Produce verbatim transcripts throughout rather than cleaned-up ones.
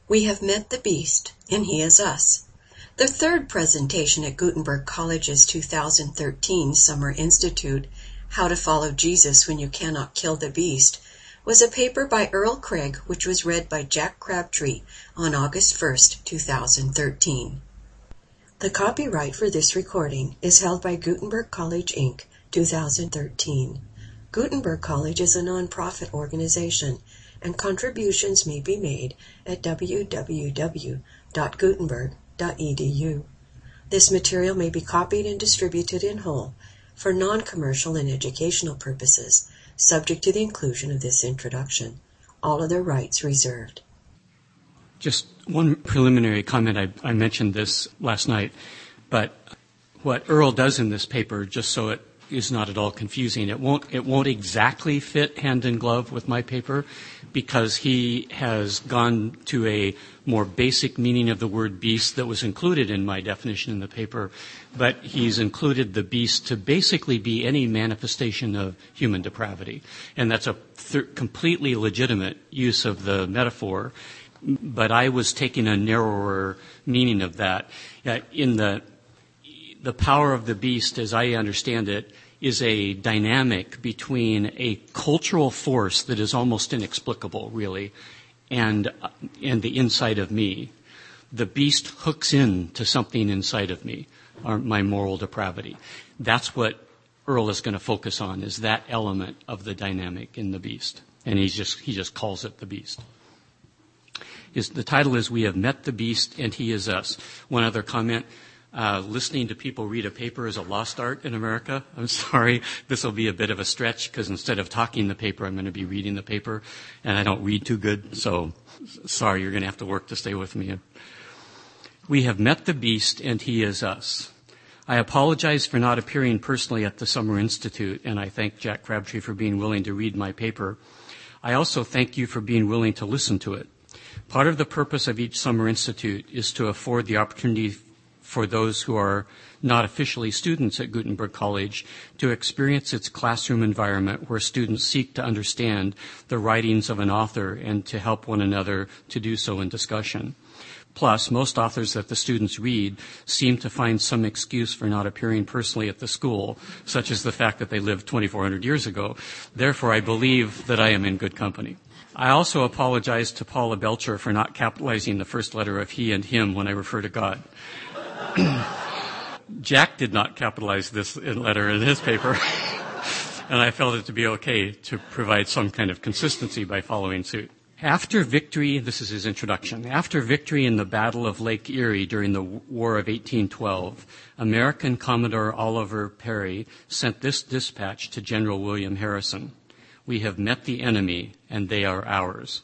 We have met the beast, and he is us. The third presentation at Gutenberg College's two thousand thirteen Summer Institute, How to Follow Jesus When You Cannot Kill the Beast, was a paper by Earl Craig which was read by Jack Crabtree on August first, two thousand thirteen. The copyright for this recording is held by Gutenberg College, Incorporated, two thousand thirteen. Gutenberg College is a non-profit organization, and contributions may be made at w w w dot gutenberg dot e d u. This material may be copied and distributed in whole for non-commercial and educational purposes, subject to the inclusion of this introduction. All other rights reserved. Just one preliminary comment. I, I mentioned this last night, but what Earl does in this paper, just so it is not at all confusing, it won't it won't exactly fit hand in glove with my paper, because he has gone to a more basic meaning of the word beast that was included in my definition in the paper, but he's included the beast to basically be any manifestation of human depravity. And that's a th- completely legitimate use of the metaphor, but I was taking a narrower meaning of that. Uh, in the the power of the beast, as I understand it, is a dynamic between a cultural force that is almost inexplicable, really, and uh, and the inside of me. The beast hooks in to something inside of me, or my moral depravity. That's what Earl is going to focus on, is that element of the dynamic in the beast. And he's just he just calls it the beast. His, the title is We Have Met the Beast and He Is Us. One other comment. Uh, listening to people read a paper is a lost art in America. I'm sorry, this will be a bit of a stretch, because instead of talking the paper, I'm going to be reading the paper, and I don't read too good, so sorry, you're going to have to work to stay with me. We have met the beast, and he is us. I apologize for not appearing personally at the Summer Institute, and I thank Jack Crabtree for being willing to read my paper. I also thank you for being willing to listen to it. Part of the purpose of each Summer Institute is to afford the opportunity for those who are not officially students at Gutenberg College to experience its classroom environment where students seek to understand the writings of an author and to help one another to do so in discussion. Plus, most authors that the students read seem to find some excuse for not appearing personally at the school, such as the fact that they lived twenty-four hundred years ago. Therefore, I believe that I am in good company. I also apologize to Paula Belcher for not capitalizing the first letter of he and him when I refer to God. Jack did not capitalize this letter in his paper, and I felt it to be okay to provide some kind of consistency by following suit. After victory, this is his introduction, after victory in the Battle of Lake Erie during the War of eighteen twelve, American Commodore Oliver Perry sent this dispatch to General William Harrison. We have met the enemy, and they are ours.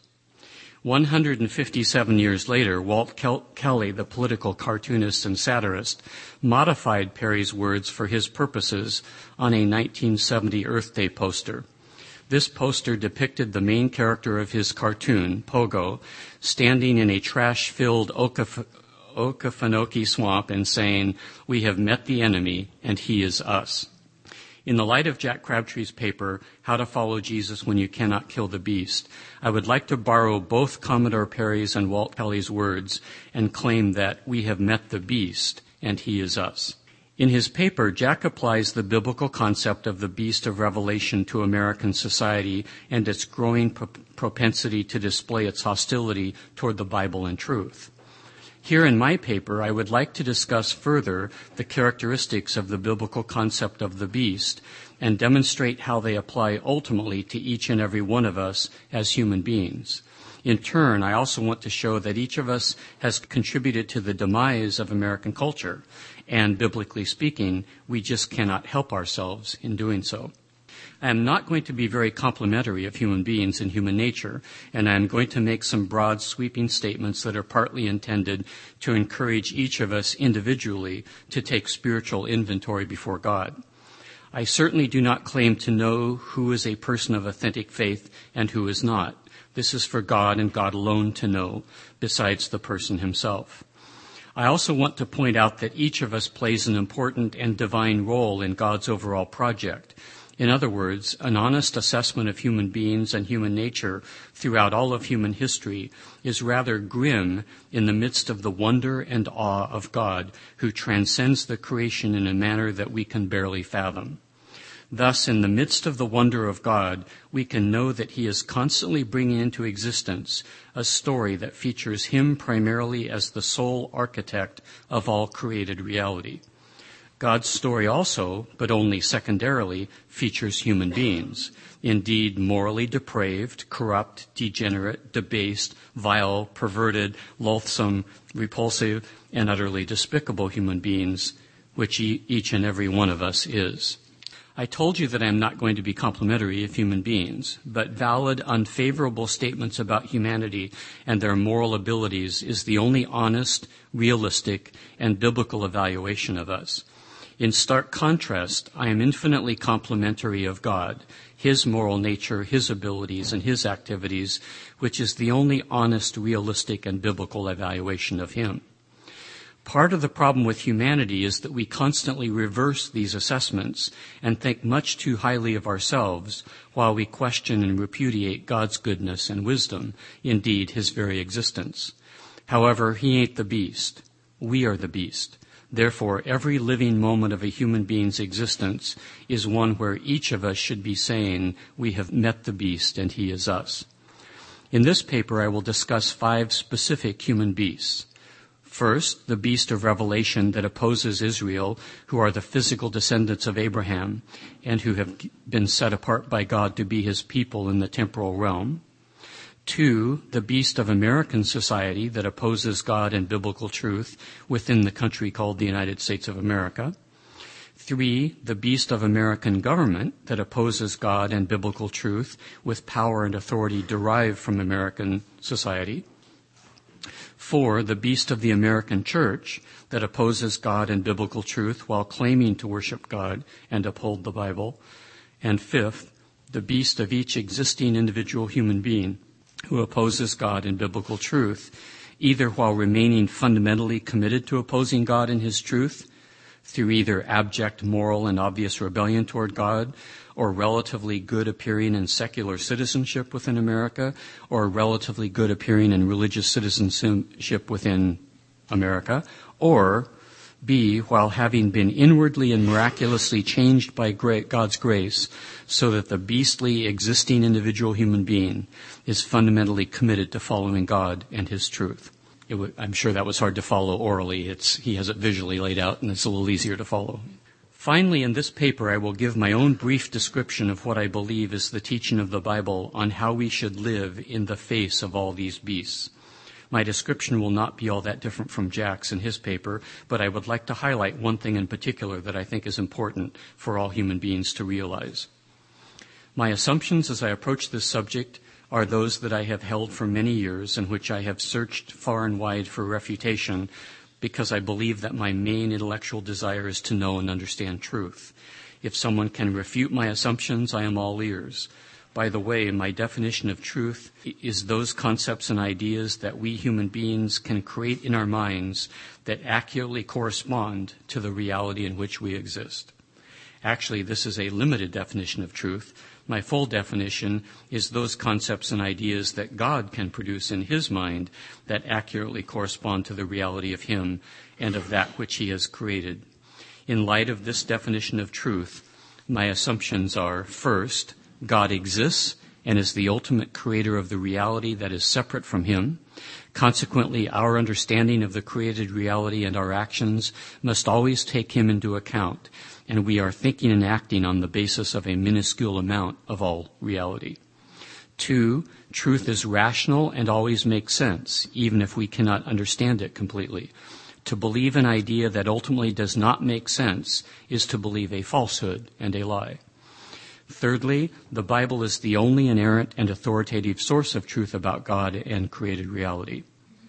one hundred fifty-seven years later, Walt Kel- Kelly, the political cartoonist and satirist, modified Perry's words for his purposes on a nineteen seventy Earth Day poster. This poster depicted the main character of his cartoon, Pogo, standing in a trash-filled Okef- Okefenokee swamp and saying, "We have met the enemy, and he is us." In the light of Jack Crabtree's paper, How to Follow Jesus When You Cannot Kill the Beast, I would like to borrow both Commodore Perry's and Walt Kelly's words and claim that we have met the beast and he is us. In his paper, Jack applies the biblical concept of the beast of Revelation to American society and its growing pro- propensity to display its hostility toward the Bible and truth. Here in my paper, I would like to discuss further the characteristics of the biblical concept of the beast and demonstrate how they apply ultimately to each and every one of us as human beings. In turn, I also want to show that each of us has contributed to the demise of American culture, and biblically speaking, we just cannot help ourselves in doing so. I am not going to be very complimentary of human beings and human nature, and I am going to make some broad, sweeping statements that are partly intended to encourage each of us individually to take spiritual inventory before God. I certainly do not claim to know who is a person of authentic faith and who is not. This is for God and God alone to know, besides the person himself. I also want to point out that each of us plays an important and divine role in God's overall project. In other words, an honest assessment of human beings and human nature throughout all of human history is rather grim in the midst of the wonder and awe of God, who transcends the creation in a manner that we can barely fathom. Thus, in the midst of the wonder of God, we can know that he is constantly bringing into existence a story that features him primarily as the sole architect of all created reality. God's story also, but only secondarily, features human beings, indeed morally depraved, corrupt, degenerate, debased, vile, perverted, loathsome, repulsive, and utterly despicable human beings, which each and every one of us is. I told you that I am not going to be complimentary of human beings, but valid, unfavorable statements about humanity and their moral abilities is the only honest, realistic, and biblical evaluation of us. In stark contrast, I am infinitely complimentary of God, his moral nature, his abilities, and his activities, which is the only honest, realistic, and biblical evaluation of him. Part of the problem with humanity is that we constantly reverse these assessments and think much too highly of ourselves while we question and repudiate God's goodness and wisdom, indeed his very existence. However, he ain't the beast. We are the beast. Therefore, every living moment of a human being's existence is one where each of us should be saying, we have met the beast and he is us. In this paper, I will discuss five specific human beasts. First, the beast of Revelation that opposes Israel, who are the physical descendants of Abraham and who have been set apart by God to be his people in the temporal realm. Two, the beast of American society that opposes God and biblical truth within the country called the United States of America. Three, the beast of American government that opposes God and biblical truth with power and authority derived from American society. Four, the beast of the American church that opposes God and biblical truth while claiming to worship God and uphold the Bible. And fifth, the beast of each existing individual human being who opposes God and biblical truth, either while remaining fundamentally committed to opposing God and his truth, through either abject moral and obvious rebellion toward God, or relatively good appearing in secular citizenship within America, or relatively good appearing in religious citizenship within America, or B, while having been inwardly and miraculously changed by God's grace so that the beastly existing individual human being is fundamentally committed to following God and his truth. It w- I'm sure that was hard to follow orally. It's, he has it visually laid out, and it's a little easier to follow. Finally, in this paper, I will give my own brief description of what I believe is the teaching of the Bible on how we should live in the face of all these beasts. My description will not be all that different from Jack's in his paper, but I would like to highlight one thing in particular that I think is important for all human beings to realize. My assumptions as I approach this subject are those that I have held for many years and which I have searched far and wide for refutation because I believe that my main intellectual desire is to know and understand truth. If someone can refute my assumptions, I am all ears. By the way, my definition of truth is those concepts and ideas that we human beings can create in our minds that accurately correspond to the reality in which we exist. Actually, this is a limited definition of truth. My full definition is those concepts and ideas that God can produce in his mind that accurately correspond to the reality of him and of that which he has created. In light of this definition of truth, my assumptions are, first, God exists and is the ultimate creator of the reality that is separate from him. Consequently, our understanding of the created reality and our actions must always take him into account, and we are thinking and acting on the basis of a minuscule amount of all reality. Two, truth is rational and always makes sense, even if we cannot understand it completely. To believe an idea that ultimately does not make sense is to believe a falsehood and a lie. Thirdly, the Bible is the only inerrant and authoritative source of truth about God and created reality.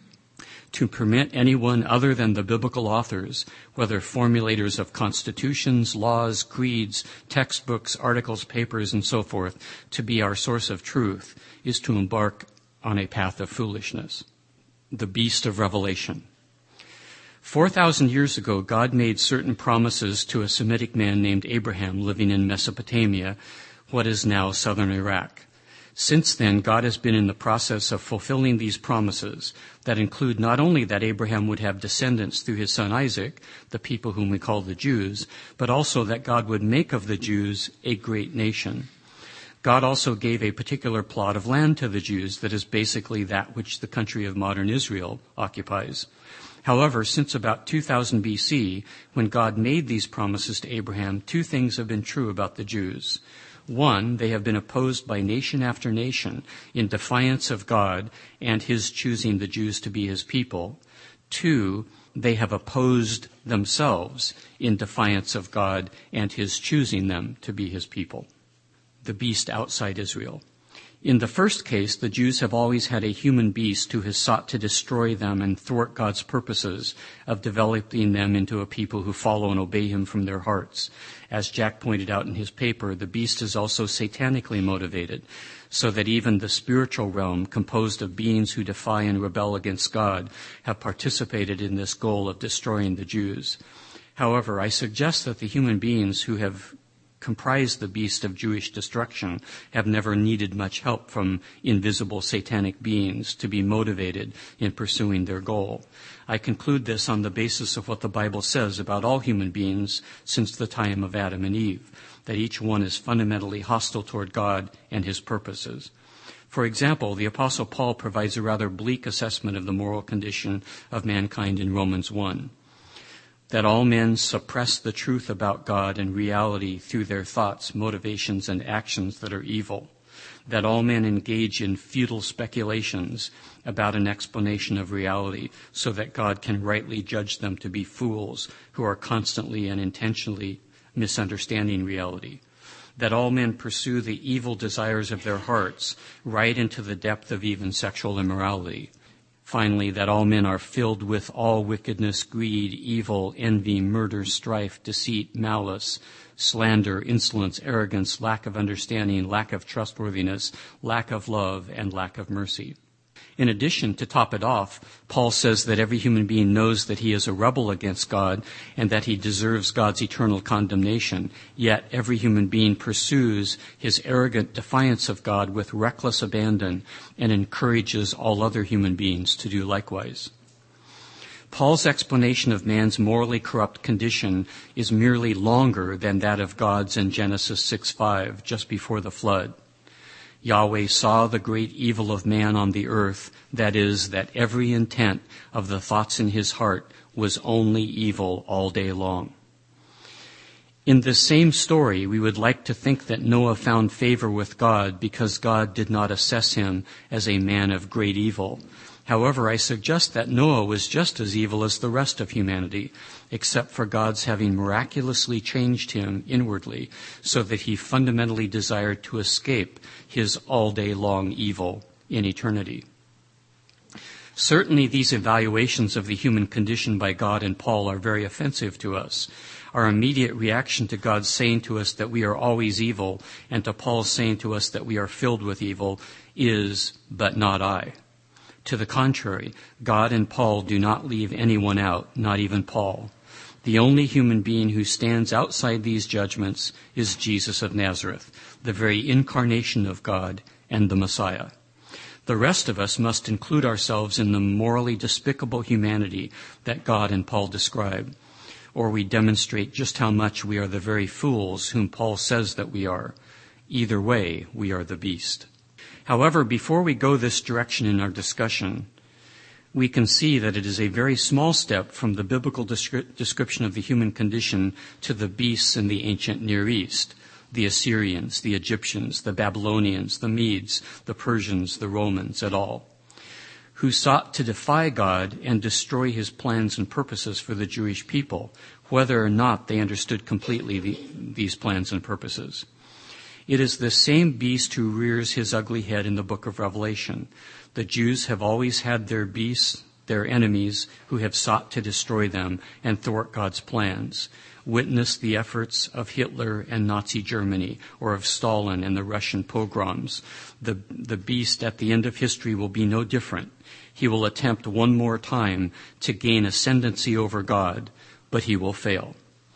To permit anyone other than the biblical authors, whether formulators of constitutions, laws, creeds, textbooks, articles, papers, and so forth, to be our source of truth is to embark on a path of foolishness. The beast of Revelation. Four thousand years ago, God made certain promises to a Semitic man named Abraham living in Mesopotamia, what is now southern Iraq. Since then, God has been in the process of fulfilling these promises that include not only that Abraham would have descendants through his son Isaac, the people whom we call the Jews, but also that God would make of the Jews a great nation. God also gave a particular plot of land to the Jews that is basically that which the country of modern Israel occupies. However, since about two thousand B C, when God made these promises to Abraham, two things have been true about the Jews. One, they have been opposed by nation after nation in defiance of God and his choosing the Jews to be his people. Two, they have opposed themselves in defiance of God and his choosing them to be his people. The beast outside Israel. In the first case, the Jews have always had a human beast who has sought to destroy them and thwart God's purposes of developing them into a people who follow and obey him from their hearts. As Jack pointed out in his paper, the beast is also satanically motivated, so that even the spiritual realm, composed of beings who defy and rebel against God, have participated in this goal of destroying the Jews. However, I suggest that the human beings who have comprise the beast of Jewish destruction have never needed much help from invisible satanic beings to be motivated in pursuing their goal. I conclude this on the basis of what the Bible says about all human beings since the time of Adam and Eve, that each one is fundamentally hostile toward God and his purposes. For example, the Apostle Paul provides a rather bleak assessment of the moral condition of mankind in Romans one. That all men suppress the truth about God and reality through their thoughts, motivations, and actions that are evil. That all men engage in futile speculations about an explanation of reality so that God can rightly judge them to be fools who are constantly and intentionally misunderstanding reality. That all men pursue the evil desires of their hearts right into the depth of even sexual immorality. Finally, that all men are filled with all wickedness, greed, evil, envy, murder, strife, deceit, malice, slander, insolence, arrogance, lack of understanding, lack of trustworthiness, lack of love, and lack of mercy. In addition, to top it off, Paul says that every human being knows that he is a rebel against God and that he deserves God's eternal condemnation, yet every human being pursues his arrogant defiance of God with reckless abandon and encourages all other human beings to do likewise. Paul's explanation of man's morally corrupt condition is merely longer than that of God's in Genesis six five, just before the flood. Yahweh saw the great evil of man on the earth, that is, that every intent of the thoughts in his heart was only evil all day long. In this same story, we would like to think that Noah found favor with God because God did not assess him as a man of great evil. However, I suggest that Noah was just as evil as the rest of humanity, except for God's having miraculously changed him inwardly so that he fundamentally desired to escape his all-day-long evil in eternity. Certainly, these evaluations of the human condition by God and Paul are very offensive to us. Our immediate reaction to God saying to us that we are always evil and to Paul saying to us that we are filled with evil is, but not I. To the contrary, God and Paul do not leave anyone out, not even Paul. The only human being who stands outside these judgments is Jesus of Nazareth, the very incarnation of God and the Messiah. The rest of us must include ourselves in the morally despicable humanity that God and Paul describe, or we demonstrate just how much we are the very fools whom Paul says that we are. Either way, we are the beast. However, before we go this direction in our discussion, we can see that it is a very small step from the biblical descri- description of the human condition to the beasts in the ancient Near East, the Assyrians, the Egyptians, the Babylonians, the Medes, the Persians, the Romans, et al., who sought to defy God and destroy his plans and purposes for the Jewish people, whether or not they understood completely the, these plans and purposes. It is the same beast who rears his ugly head in the book of Revelation. The Jews have always had their beasts, their enemies, who have sought to destroy them and thwart God's plans. Witness the efforts of Hitler and Nazi Germany, or of Stalin and the Russian pogroms. The, the beast at the end of history will be no different. He will attempt one more time to gain ascendancy over God, but he will fail.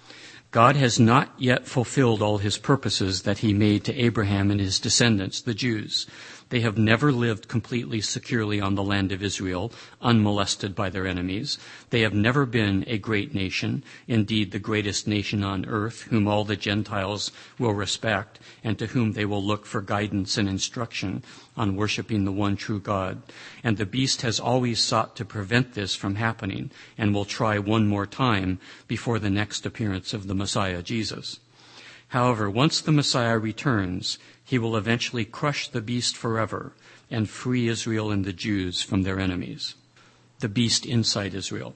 God has not yet fulfilled all his purposes that he made to Abraham and his descendants, the Jews. They have never lived completely securely on the land of Israel, unmolested by their enemies. They have never been a great nation, indeed the greatest nation on earth, whom all the Gentiles will respect, and to whom they will look for guidance and instruction on worshiping the one true God. And the beast has always sought to prevent this from happening, and will try one more time before the next appearance of the Messiah, Jesus. However, once the Messiah returns, he will eventually crush the beast forever and free Israel and the Jews from their enemies. The beast inside Israel.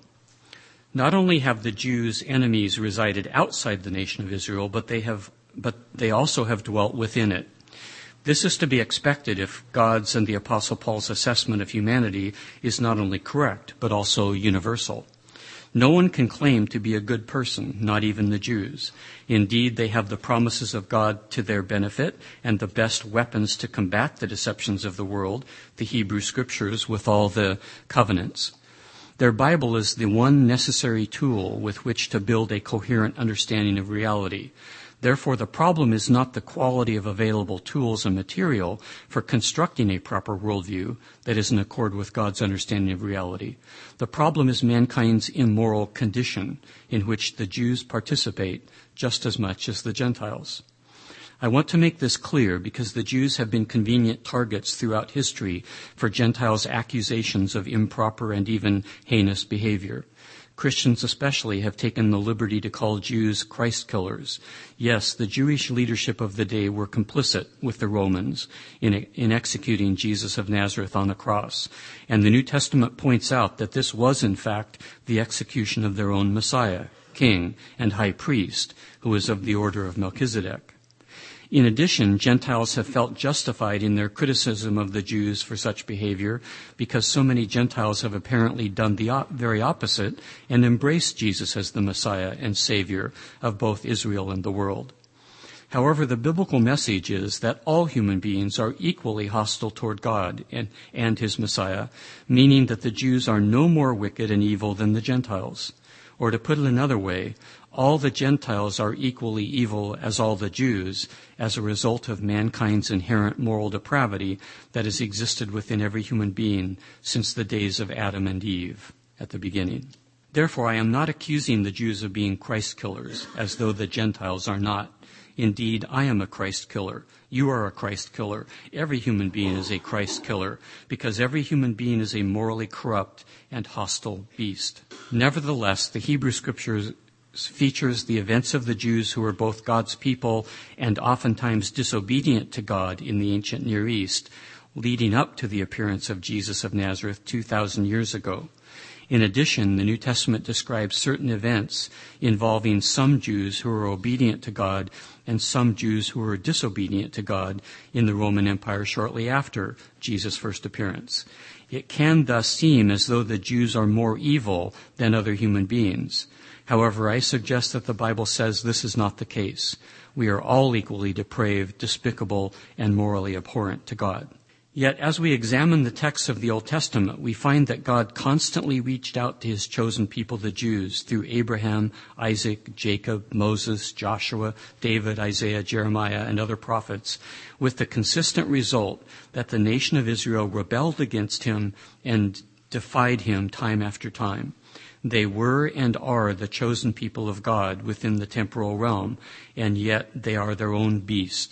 Not only have the Jews' enemies resided outside the nation of Israel, but they have, but they also have dwelt within it. This is to be expected if God's and the Apostle Paul's assessment of humanity is not only correct, but also universal. No one can claim to be a good person, not even the Jews. Indeed, they have the promises of God to their benefit and the best weapons to combat the deceptions of the world, the Hebrew Scriptures with all the covenants. Their Bible is the one necessary tool with which to build a coherent understanding of reality. Therefore, the problem is not the quality of available tools and material for constructing a proper worldview that is in accord with God's understanding of reality. The problem is mankind's immoral condition, in which the Jews participate just as much as the Gentiles. I want to make this clear because the Jews have been convenient targets throughout history for Gentiles' accusations of improper and even heinous behavior. Christians especially have taken the liberty to call Jews Christ killers. Yes, the Jewish leadership of the day were complicit with the Romans in, in executing Jesus of Nazareth on the cross. And the New Testament points out that this was, in fact, the execution of their own Messiah, King, and High Priest, who is of the order of Melchizedek. In addition, Gentiles have felt justified in their criticism of the Jews for such behavior because so many Gentiles have apparently done the op- very opposite and embraced Jesus as the Messiah and Savior of both Israel and the world. However, the biblical message is that all human beings are equally hostile toward God and, and his Messiah, meaning that the Jews are no more wicked and evil than the Gentiles. Or to put it another way, all the Gentiles are equally evil as all the Jews as a result of mankind's inherent moral depravity that has existed within every human being since the days of Adam and Eve at the beginning. Therefore, I am not accusing the Jews of being Christ killers, as though the Gentiles are not. Indeed, I am a Christ killer. You are a Christ killer. Every human being is a Christ killer, because every human being is a morally corrupt and hostile beast. Nevertheless, the Hebrew Scriptures features the events of the Jews who were both God's people and oftentimes disobedient to God in the ancient Near East, leading up to the appearance of Jesus of Nazareth two thousand years ago. In addition, the New Testament describes certain events involving some Jews who were obedient to God and some Jews who were disobedient to God in the Roman Empire shortly after Jesus' first appearance. It can thus seem as though the Jews are more evil than other human beings. However, I suggest that the Bible says this is not the case. We are all equally depraved, despicable, and morally abhorrent to God. Yet, as we examine the texts of the Old Testament, we find that God constantly reached out to his chosen people, the Jews, through Abraham, Isaac, Jacob, Moses, Joshua, David, Isaiah, Jeremiah, and other prophets, with the consistent result that the nation of Israel rebelled against him and defied him time after time. They were and are the chosen people of God within the temporal realm, and yet they are their own beast.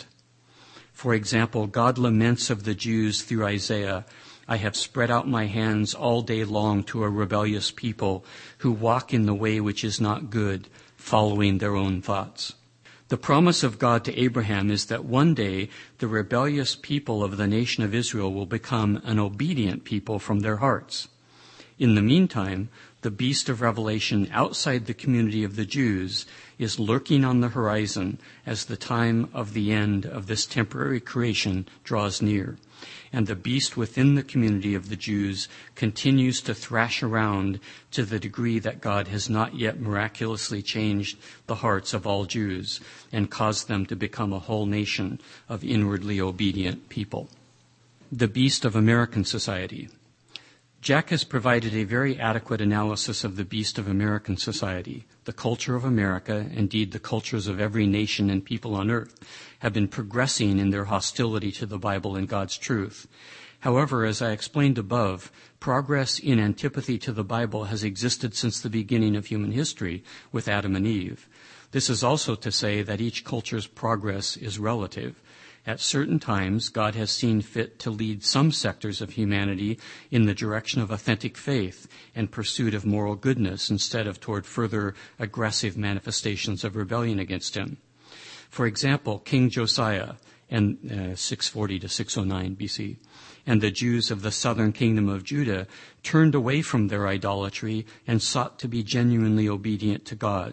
For example, God laments of the Jews through Isaiah, "I have spread out my hands all day long to a rebellious people who walk in the way which is not good, following their own thoughts." The promise of God to Abraham is that one day the rebellious people of the nation of Israel will become an obedient people from their hearts. In the meantime, the beast of Revelation outside the community of the Jews is lurking on the horizon as the time of the end of this temporary creation draws near. And the beast within the community of the Jews continues to thrash around to the degree that God has not yet miraculously changed the hearts of all Jews and caused them to become a whole nation of inwardly obedient people. The beast of American society. Jack has provided a very adequate analysis of the beast of American society. The culture of America, indeed the cultures of every nation and people on earth, have been progressing in their hostility to the Bible and God's truth. However, as I explained above, progress in antipathy to the Bible has existed since the beginning of human history with Adam and Eve. This is also to say that each culture's progress is relative. At certain times, God has seen fit to lead some sectors of humanity in the direction of authentic faith and pursuit of moral goodness instead of toward further aggressive manifestations of rebellion against him. For example, King Josiah, and uh, six forty to six oh nine B C, and the Jews of the southern kingdom of Judah turned away from their idolatry and sought to be genuinely obedient to God.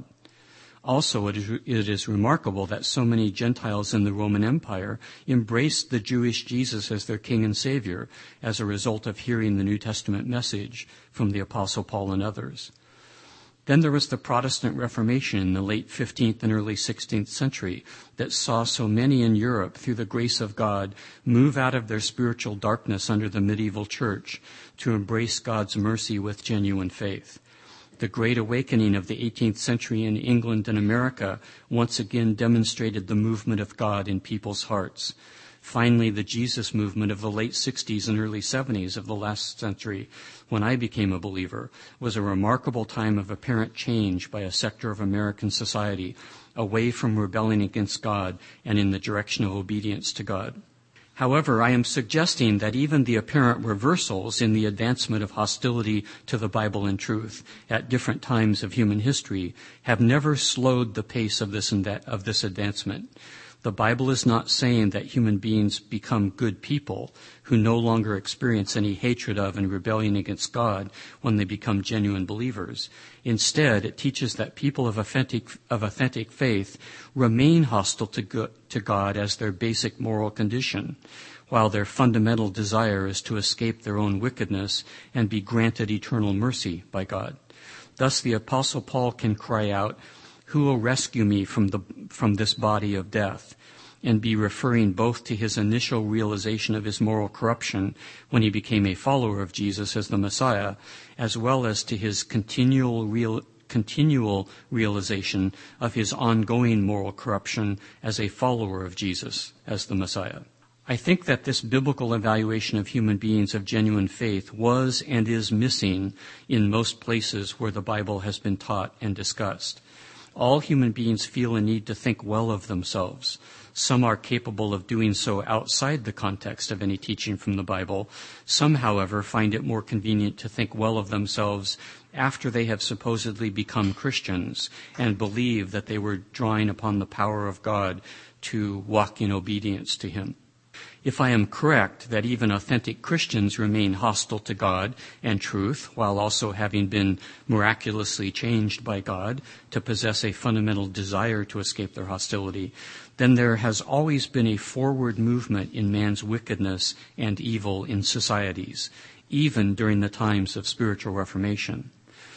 Also, it is, it is remarkable that so many Gentiles in the Roman Empire embraced the Jewish Jesus as their king and savior as a result of hearing the New Testament message from the Apostle Paul and others. Then there was the Protestant Reformation in the late fifteenth and early sixteenth century that saw so many in Europe, through the grace of God, move out of their spiritual darkness under the medieval church to embrace God's mercy with genuine faith. The Great Awakening of the eighteenth century in England and America once again demonstrated the movement of God in people's hearts. Finally, the Jesus movement of the late sixties and early seventies of the last century, when I became a believer, was a remarkable time of apparent change by a sector of American society away from rebelling against God and in the direction of obedience to God. However, I am suggesting that even the apparent reversals in the advancement of hostility to the Bible and truth at different times of human history have never slowed the pace of this of this advancement. The Bible is not saying that human beings become good people who no longer experience any hatred of and rebellion against God when they become genuine believers. Instead, it teaches that people of authentic, of authentic faith remain hostile to, go, to God as their basic moral condition, while their fundamental desire is to escape their own wickedness and be granted eternal mercy by God. Thus, the Apostle Paul can cry out, "Who will rescue me from the from this body of death?" and be referring both to his initial realization of his moral corruption when he became a follower of Jesus as the Messiah, as well as to his continual real, continual realization of his ongoing moral corruption as a follower of Jesus as the Messiah. I think that this biblical evaluation of human beings of genuine faith was and is missing in most places where the Bible has been taught and discussed. All human beings feel a need to think well of themselves. Some are capable of doing so outside the context of any teaching from the Bible. Some, however, find it more convenient to think well of themselves after they have supposedly become Christians and believe that they were drawing upon the power of God to walk in obedience to him. If I am correct that even authentic Christians remain hostile to God and truth, while also having been miraculously changed by God to possess a fundamental desire to escape their hostility, then there has always been a forward movement in man's wickedness and evil in societies, even during the times of spiritual reformation.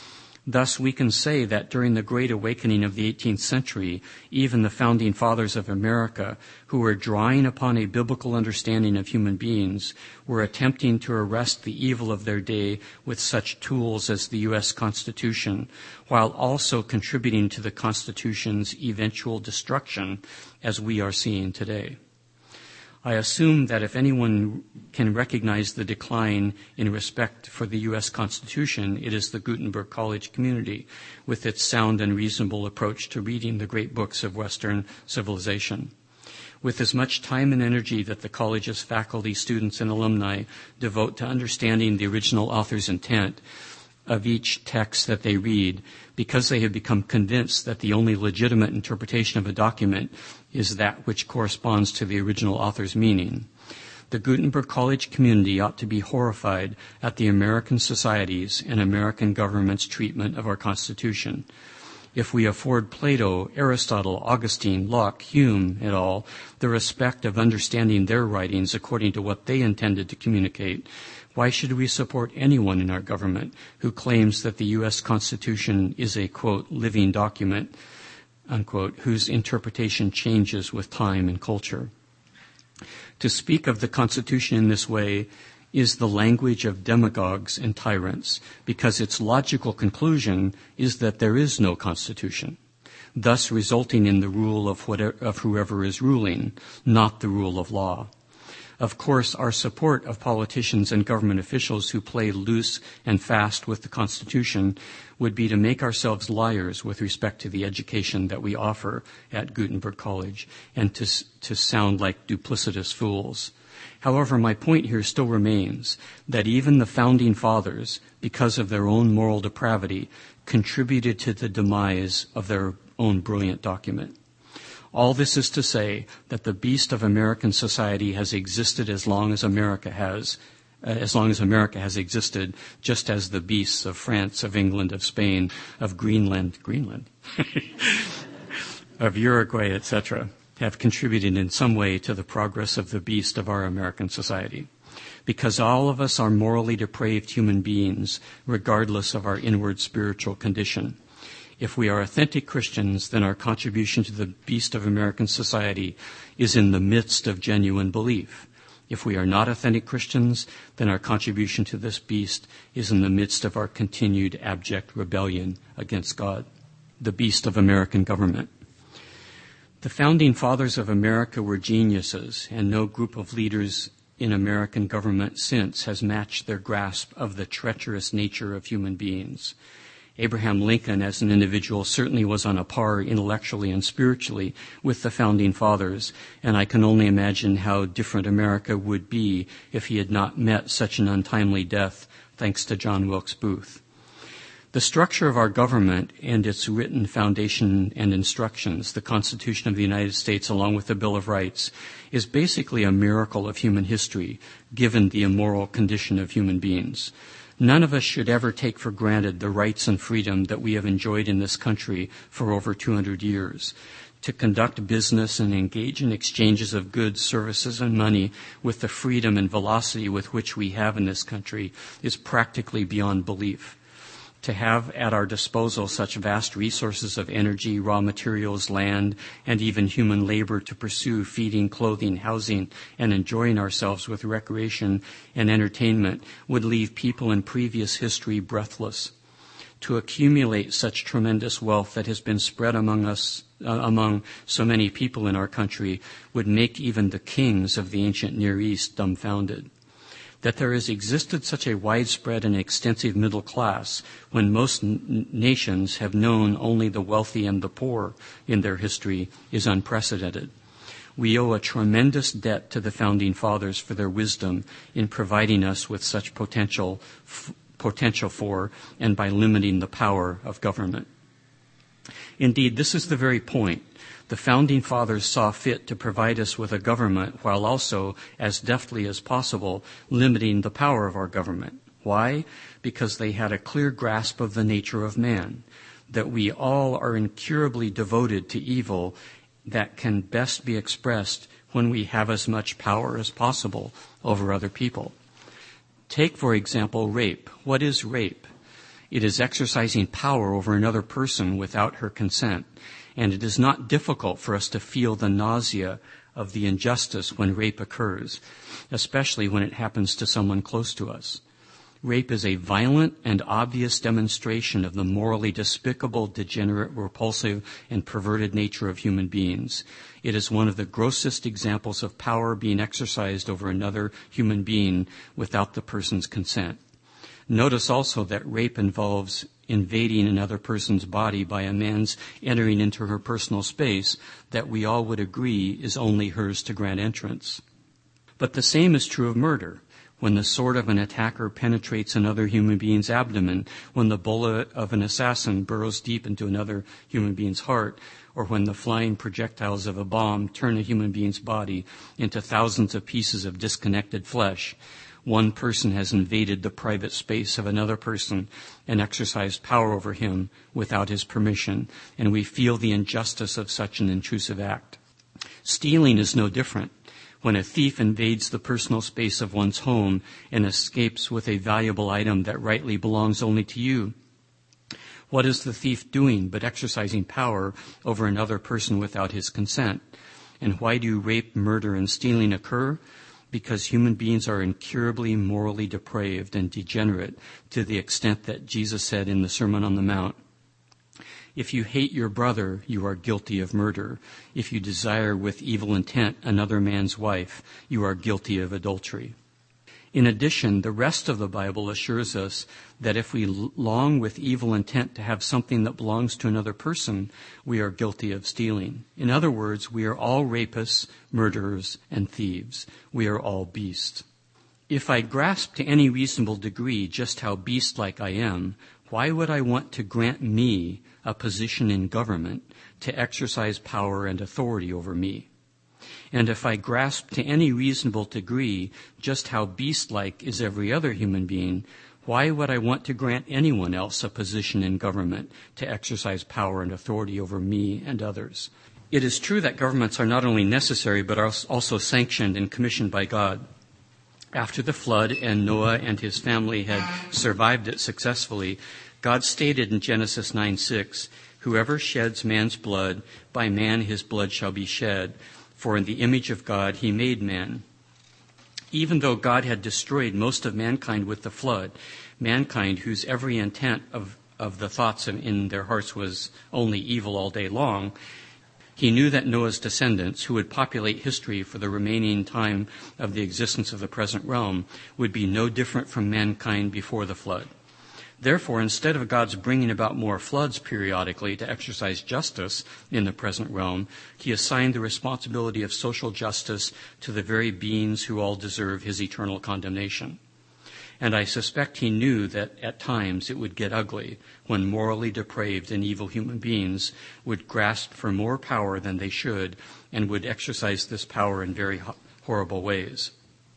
Thus, we can say that during the Great Awakening of the eighteenth century, even the founding fathers of America, who were drawing upon a biblical understanding of human beings, were attempting to arrest the evil of their day with such tools as the U S Constitution, while also contributing to the Constitution's eventual destruction, as we are seeing today. I assume that if anyone can recognize the decline in respect for the U S Constitution, it is the Gutenberg College community, with its sound and reasonable approach to reading the great books of Western civilization. With as much time and energy that the college's faculty, students, and alumni devote to understanding the original author's intent of each text that they read, because they have become convinced that the only legitimate interpretation of a document is that which corresponds to the original author's meaning. The Gutenberg College community ought to be horrified at the American society's and American government's treatment of our Constitution. If we afford Plato, Aristotle, Augustine, Locke, Hume, et al. The respect of understanding their writings according to what they intended to communicate, why should we support anyone in our government who claims that the U S Constitution is a, quote, living document, unquote, whose interpretation changes with time and culture? To speak of the Constitution in this way is the language of demagogues and tyrants, because its logical conclusion is that there is no constitution, thus resulting in the rule of, whatever, of whoever is ruling, not the rule of law. Of course, our support of politicians and government officials who play loose and fast with the Constitution would be to make ourselves liars with respect to the education that we offer at Gutenberg College and to, to sound like duplicitous fools. However, my point here still remains that even the Founding Fathers, because of their own moral depravity, contributed to the demise of their own brilliant document. All this is to say that the beast of American society has existed as long as America has, uh, as long as America has existed, just as the beasts of France, of England, of Spain, of Greenland, Greenland, of Uruguay, et cetera, have contributed in some way to the progress of the beast of our American society. Because all of us are morally depraved human beings, regardless of our inward spiritual condition. If we are authentic Christians, then our contribution to the beast of American society is in the midst of genuine belief. If we are not authentic Christians, then our contribution to this beast is in the midst of our continued abject rebellion against God, the beast of American government. The Founding Fathers of America were geniuses, and no group of leaders in American government since has matched their grasp of the treacherous nature of human beings. Abraham Lincoln, as an individual, certainly was on a par intellectually and spiritually with the Founding Fathers, and I can only imagine how different America would be if he had not met such an untimely death, thanks to John Wilkes Booth. The structure of our government and its written foundation and instructions, the Constitution of the United States along with the Bill of Rights, is basically a miracle of human history, given the immoral condition of human beings. None of us should ever take for granted the rights and freedom that we have enjoyed in this country for over two hundred years. To conduct business and engage in exchanges of goods, services, and money with the freedom and velocity with which we have in this country is practically beyond belief. To have at our disposal such vast resources of energy, raw materials, land, and even human labor to pursue feeding, clothing, housing, and enjoying ourselves with recreation and entertainment would leave people in previous history breathless. To accumulate such tremendous wealth that has been spread among us, uh, among so many people in our country, would make even the kings of the ancient Near East dumbfounded. That there has existed such a widespread and extensive middle class when most n- nations have known only the wealthy and the poor in their history is unprecedented. We owe a tremendous debt to the Founding Fathers for their wisdom in providing us with such potential, f- potential for and by limiting the power of government. Indeed, this is the very point. The Founding Fathers saw fit to provide us with a government while also, as deftly as possible, limiting the power of our government. Why? Because they had a clear grasp of the nature of man, that we all are incurably devoted to evil that can best be expressed when we have as much power as possible over other people. Take, for example, rape. What is rape? It is exercising power over another person without her consent. And it is not difficult for us to feel the nausea of the injustice when rape occurs, especially when it happens to someone close to us. Rape is a violent and obvious demonstration of the morally despicable, degenerate, repulsive, and perverted nature of human beings. It is one of the grossest examples of power being exercised over another human being without the person's consent. Notice also that rape involves invading another person's body by a man's entering into her personal space that we all would agree is only hers to grant entrance. But the same is true of murder. When the sword of an attacker penetrates another human being's abdomen, when the bullet of an assassin burrows deep into another human being's heart, or when the flying projectiles of a bomb turn a human being's body into thousands of pieces of disconnected flesh, one person has invaded the private space of another person and exercised power over him without his permission, and we feel the injustice of such an intrusive act. Stealing is no different. When a thief invades the personal space of one's home and escapes with a valuable item that rightly belongs only to you, what is the thief doing but exercising power over another person without his consent? And why do rape, murder, and stealing occur? because human beings are incurably morally depraved and degenerate to the extent that Jesus said in the Sermon on the Mount, "If you hate your brother, you are guilty of murder. If you desire with evil intent another man's wife, you are guilty of adultery." In addition, the rest of the Bible assures us that if we long with evil intent to have something that belongs to another person, we are guilty of stealing. In other words, we are all rapists, murderers, and thieves. We are all beasts. If I grasp to any reasonable degree just how beast-like I am, why would I want to grant me a position in government to exercise power and authority over me? And if I grasp to any reasonable degree just how beast-like is every other human being, why would I want to grant anyone else a position in government to exercise power and authority over me and others? It is true that governments are not only necessary but are also sanctioned and commissioned by God. After the flood and Noah and his family had survived it successfully, God stated in Genesis nine six, "Whoever sheds man's blood, by man his blood shall be shed. For in the image of God he made man." Even though God had destroyed most of mankind with the flood, mankind whose every intent of, of the thoughts in their hearts was only evil all day long, he knew that Noah's descendants, who would populate history for the remaining time of the existence of the present realm, would be no different from mankind before the flood. Therefore, instead of God's bringing about more floods periodically to exercise justice in the present realm, he assigned the responsibility of social justice to the very beings who all deserve his eternal condemnation. And I suspect he knew that at times it would get ugly when morally depraved and evil human beings would grasp for more power than they should and would exercise this power in very horrible ways.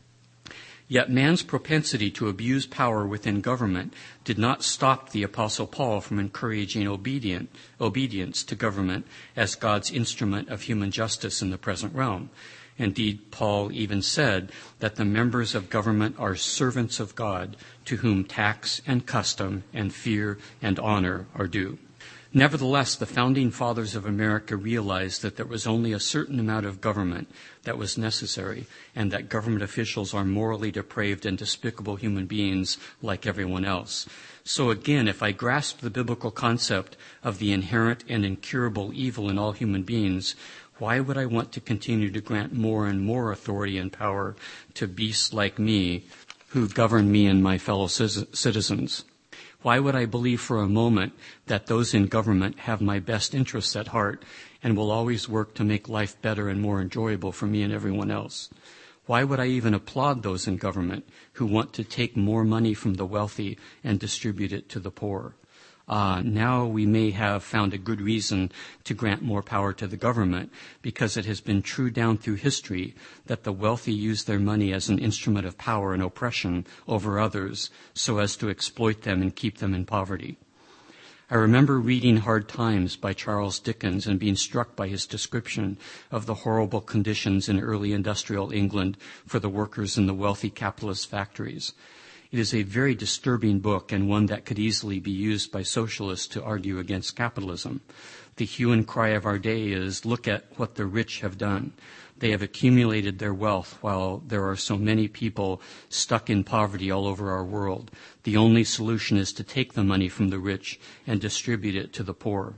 Yet man's propensity to abuse power within government did not stop the Apostle Paul from encouraging obedient, obedience to government as God's instrument of human justice in the present realm. Indeed, Paul even said that the members of government are servants of God, to whom tax and custom and fear and honor are due. Nevertheless, the founding fathers of America realized that there was only a certain amount of government that was necessary, and that government officials are morally depraved and despicable human beings like everyone else. So again, if I grasp the biblical concept of the inherent and incurable evil in all human beings, why would I want to continue to grant more and more authority and power to beasts like me who govern me and my fellow citizens? Why would I believe for a moment that those in government have my best interests at heart and will always work to make life better and more enjoyable for me and everyone else? Why would I even applaud those in government who want to take more money from the wealthy and distribute it to the poor? Uh, now we may have found a good reason to grant more power to the government, because it has been true down through history that the wealthy use their money as an instrument of power and oppression over others so as to exploit them and keep them in poverty. I remember reading Hard Times by Charles Dickens and being struck by his description of the horrible conditions in early industrial England for the workers in the wealthy capitalist factories. It is a very disturbing book, and one that could easily be used by socialists to argue against capitalism. The hue and cry of our day is, look at what the rich have done. They have accumulated their wealth while there are so many people stuck in poverty all over our world. The only solution is to take the money from the rich and distribute it to the poor.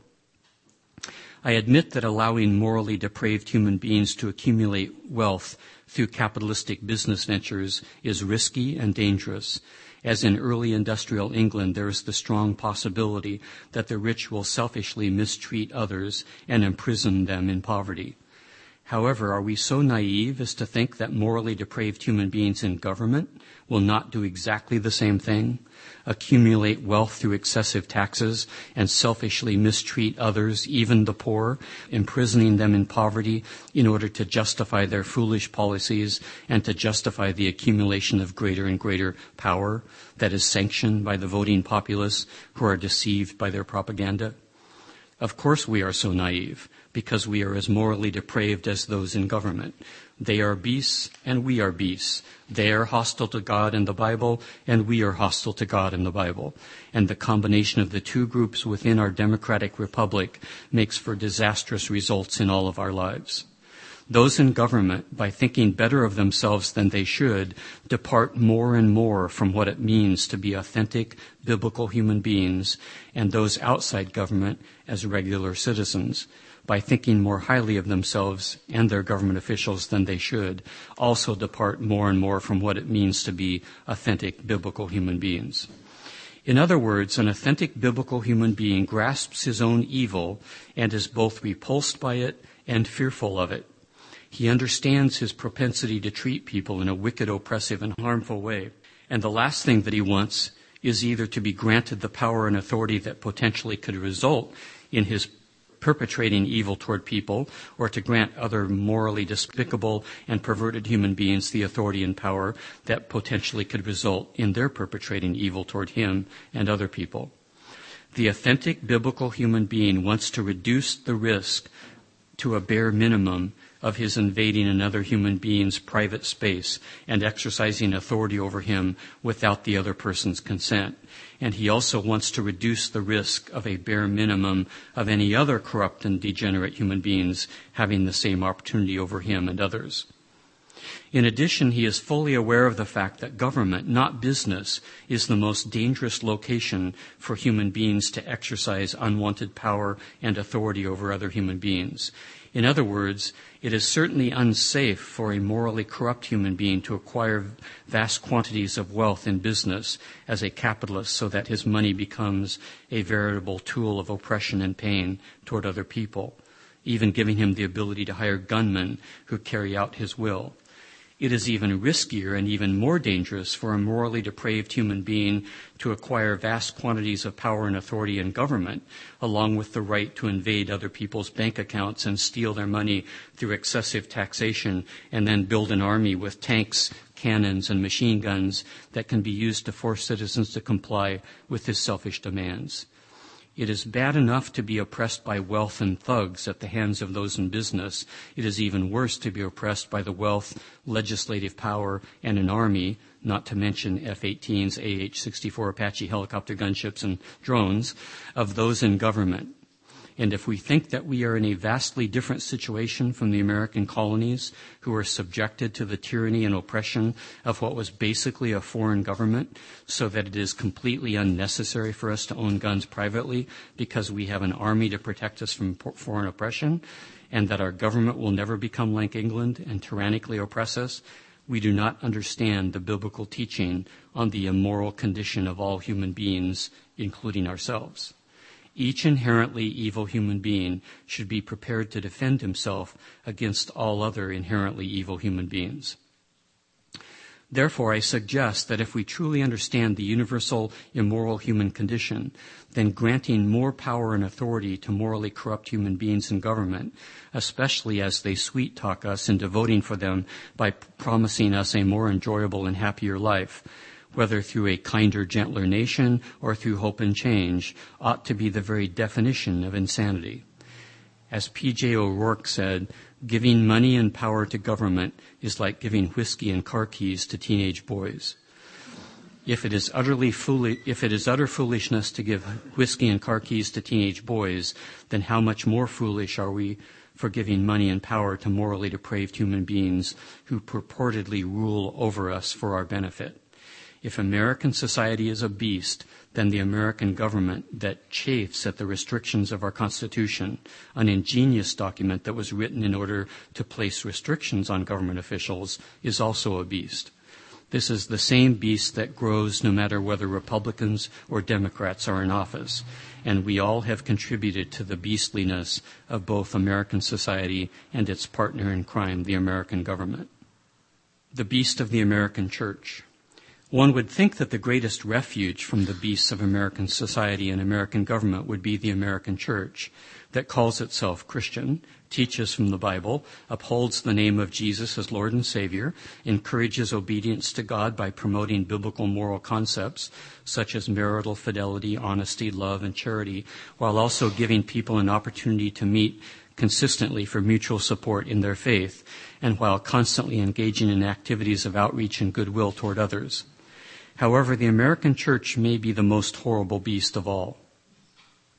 I admit that allowing morally depraved human beings to accumulate wealth through capitalistic business ventures is risky and dangerous. As in early industrial England, there is the strong possibility that the rich will selfishly mistreat others and imprison them in poverty. However, are we so naive as to think that morally depraved human beings in government will not do exactly the same thing? Accumulate wealth through excessive taxes and selfishly mistreat others, even the poor, imprisoning them in poverty in order to justify their foolish policies and to justify the accumulation of greater and greater power that is sanctioned by the voting populace who are deceived by their propaganda? Of course we are so naive, because we are as morally depraved as those in government. They are beasts, and we are beasts. They are hostile to God and the Bible, and we are hostile to God and the Bible. And the combination of the two groups within our democratic republic makes for disastrous results in all of our lives. Those in government, by thinking better of themselves than they should, depart more and more from what it means to be authentic, biblical human beings, and those outside government as regular citizens, by thinking more highly of themselves and their government officials than they should, also depart more and more from what it means to be authentic, biblical human beings. In other words, an authentic biblical human being grasps his own evil and is both repulsed by it and fearful of it. He understands his propensity to treat people in a wicked, oppressive, and harmful way. And the last thing that he wants is either to be granted the power and authority that potentially could result in his perpetrating evil toward people, or to grant other morally despicable and perverted human beings the authority and power that potentially could result in their perpetrating evil toward him and other people. The authentic biblical human being wants to reduce the risk to a bare minimum of his invading another human being's private space and exercising authority over him without the other person's consent. And he also wants to reduce the risk of a bare minimum of any other corrupt and degenerate human beings having the same opportunity over him and others. In addition, he is fully aware of the fact that government, not business, is the most dangerous location for human beings to exercise unwanted power and authority over other human beings. In other words, it is certainly unsafe for a morally corrupt human being to acquire vast quantities of wealth in business as a capitalist so that his money becomes a veritable tool of oppression and pain toward other people, even giving him the ability to hire gunmen who carry out his will. It is even riskier and even more dangerous for a morally depraved human being to acquire vast quantities of power and authority in government, along with the right to invade other people's bank accounts and steal their money through excessive taxation, and then build an army with tanks, cannons, and machine guns that can be used to force citizens to comply with his selfish demands. It is bad enough to be oppressed by wealth and thugs at the hands of those in business. It is even worse to be oppressed by the wealth, legislative power, and an army, not to mention F eighteens, A H sixty-four Apache helicopter gunships, and drones, of those in government. And if we think that we are in a vastly different situation from the American colonies, who were subjected to the tyranny and oppression of what was basically a foreign government, so that it is completely unnecessary for us to own guns privately because we have an army to protect us from foreign oppression, and that our government will never become like England and tyrannically oppress us, we do not understand the biblical teaching on the immoral condition of all human beings, including ourselves. Each inherently evil human being should be prepared to defend himself against all other inherently evil human beings. Therefore, I suggest that if we truly understand the universal immoral human condition, then granting more power and authority to morally corrupt human beings in government, especially as they sweet-talk us into voting for them by promising us a more enjoyable and happier life, whether through a kinder, gentler nation or through hope and change, ought to be the very definition of insanity. As P J O'Rourke said, giving money and power to government is like giving whiskey and car keys to teenage boys. If it is utterly foolish, if it is utter foolishness to give whiskey and car keys to teenage boys, then how much more foolish are we for giving money and power to morally depraved human beings who purportedly rule over us for our benefit? If American society is a beast, then the American government that chafes at the restrictions of our Constitution, an ingenious document that was written in order to place restrictions on government officials, is also a beast. This is the same beast that grows no matter whether Republicans or Democrats are in office, and we all have contributed to the beastliness of both American society and its partner in crime, the American government. The beast of the American church. One would think that the greatest refuge from the beasts of American society and American government would be the American church, that calls itself Christian, teaches from the Bible, upholds the name of Jesus as Lord and Savior, encourages obedience to God by promoting biblical moral concepts such as marital fidelity, honesty, love, and charity, while also giving people an opportunity to meet consistently for mutual support in their faith, and while constantly engaging in activities of outreach and goodwill toward others. However, the American church may be the most horrible beast of all.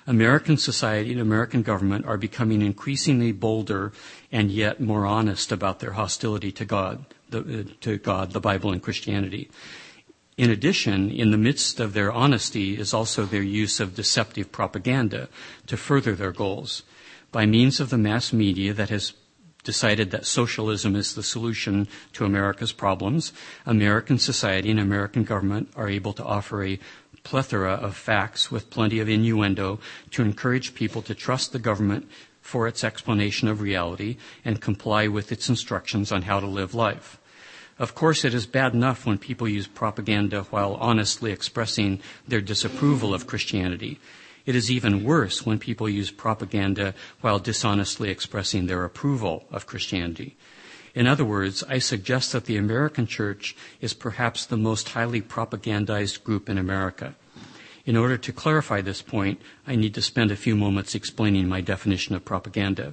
American society and American government are becoming increasingly bolder and yet more honest about their hostility to God, the, uh, to God, the Bible, and Christianity. In addition, in the midst of their honesty is also their use of deceptive propaganda to further their goals. By means of the mass media that has decided that socialism is the solution to America's problems, American society and American government are able to offer a plethora of facts with plenty of innuendo to encourage people to trust the government for its explanation of reality and comply with its instructions on how to live life. Of course, it is bad enough when people use propaganda while honestly expressing their disapproval of Christianity. It is even worse when people use propaganda while dishonestly expressing their approval of Christianity. In other words, I suggest that the American church is perhaps the most highly propagandized group in America. In order to clarify this point, I need to spend a few moments explaining my definition of propaganda.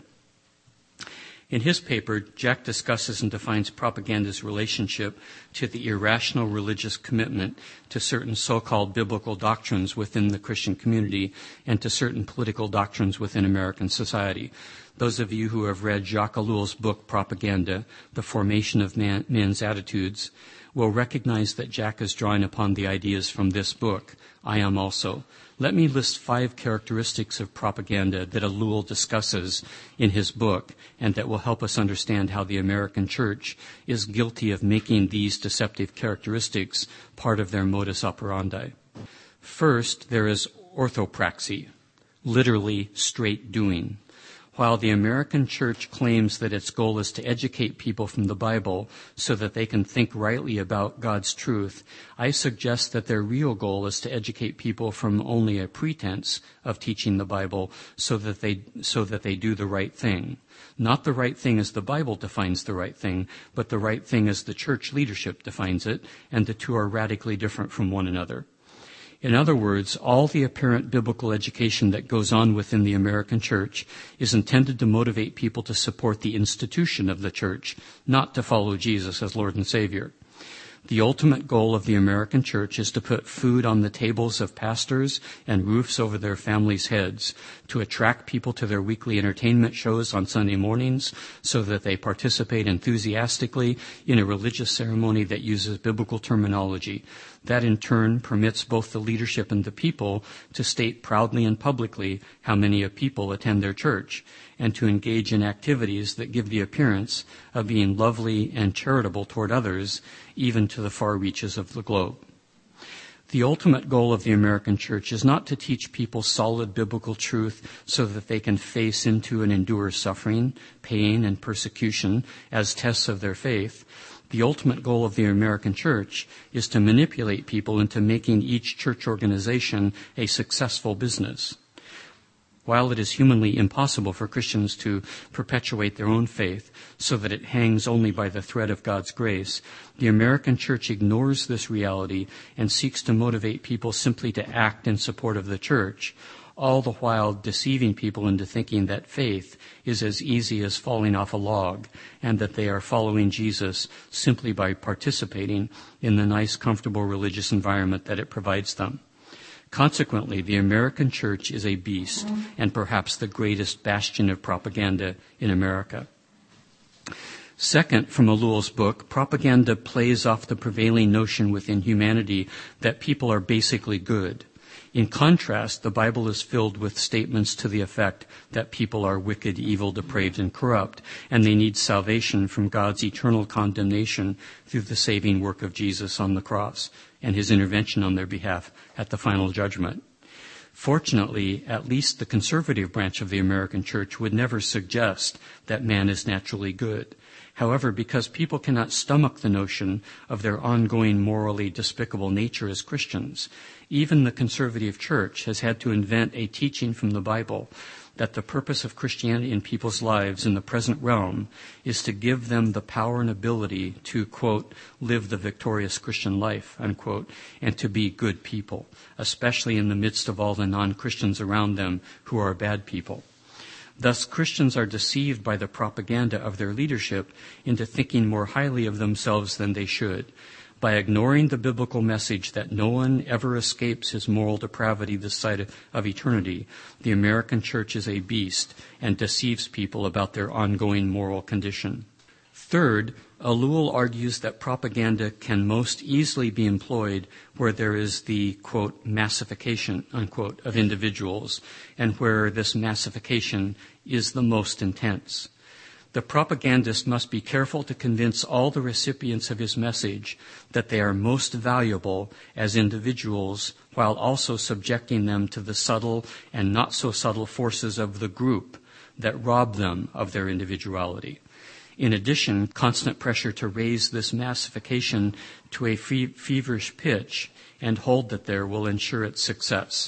In his paper, Jack discusses and defines propaganda's relationship to the irrational religious commitment to certain so-called biblical doctrines within the Christian community and to certain political doctrines within American society. Those of you who have read Jacques Ellul's book, Propaganda, The Formation of Man, Men's Attitudes, will recognize that Jack is drawing upon the ideas from this book. I am also. Let me list five characteristics of propaganda that Ellul discusses in his book and that will help us understand how the American church is guilty of making these deceptive characteristics part of their modus operandi. First, there is orthopraxy, literally straight doing. While the American church claims that its goal is to educate people from the Bible so that they can think rightly about God's truth, I suggest that their real goal is to educate people from only a pretense of teaching the Bible so that they, so that they do the right thing. Not the right thing as the Bible defines the right thing, but the right thing as the church leadership defines it, and the two are radically different from one another. In other words, all the apparent biblical education that goes on within the American church is intended to motivate people to support the institution of the church, not to follow Jesus as Lord and Savior. The ultimate goal of the American church is to put food on the tables of pastors and roofs over their families' heads, to attract people to their weekly entertainment shows on Sunday mornings so that they participate enthusiastically in a religious ceremony that uses biblical terminology. That in turn permits both the leadership and the people to state proudly and publicly how many of people attend their church, and to engage in activities that give the appearance of being lovely and charitable toward others, even to the far reaches of the globe. The ultimate goal of the American church is not to teach people solid biblical truth so that they can face into and endure suffering, pain, and persecution as tests of their faith. The ultimate goal of the American church is to manipulate people into making each church organization a successful business. While it is humanly impossible for Christians to perpetuate their own faith so that it hangs only by the thread of God's grace, the American church ignores this reality and seeks to motivate people simply to act in support of the church, all the while deceiving people into thinking that faith is as easy as falling off a log and that they are following Jesus simply by participating in the nice, comfortable religious environment that it provides them. Consequently, the American church is a beast and perhaps the greatest bastion of propaganda in America. Second, from Ellul's book, propaganda plays off the prevailing notion within humanity that people are basically good. In contrast, the Bible is filled with statements to the effect that people are wicked, evil, depraved, and corrupt, and they need salvation from God's eternal condemnation through the saving work of Jesus on the cross and his intervention on their behalf at the final judgment. Fortunately, at least the conservative branch of the American church would never suggest that man is naturally good. However, because people cannot stomach the notion of their ongoing morally despicable nature as Christians, even the conservative church has had to invent a teaching from the Bible that the purpose of Christianity in people's lives in the present realm is to give them the power and ability to, quote, live the victorious Christian life, unquote, and to be good people, especially in the midst of all the non-Christians around them who are bad people. Thus, Christians are deceived by the propaganda of their leadership into thinking more highly of themselves than they should. By ignoring the biblical message that no one ever escapes his moral depravity this side of eternity, the American church is a beast and deceives people about their ongoing moral condition. Third, Ellul argues that propaganda can most easily be employed where there is the, quote, massification, unquote, of individuals, and where this massification is the most intense. The propagandist must be careful to convince all the recipients of his message that they are most valuable as individuals, while also subjecting them to the subtle and not so subtle forces of the group that rob them of their individuality. In addition, constant pressure to raise this massification to a fe- feverish pitch and hold that there will ensure its success.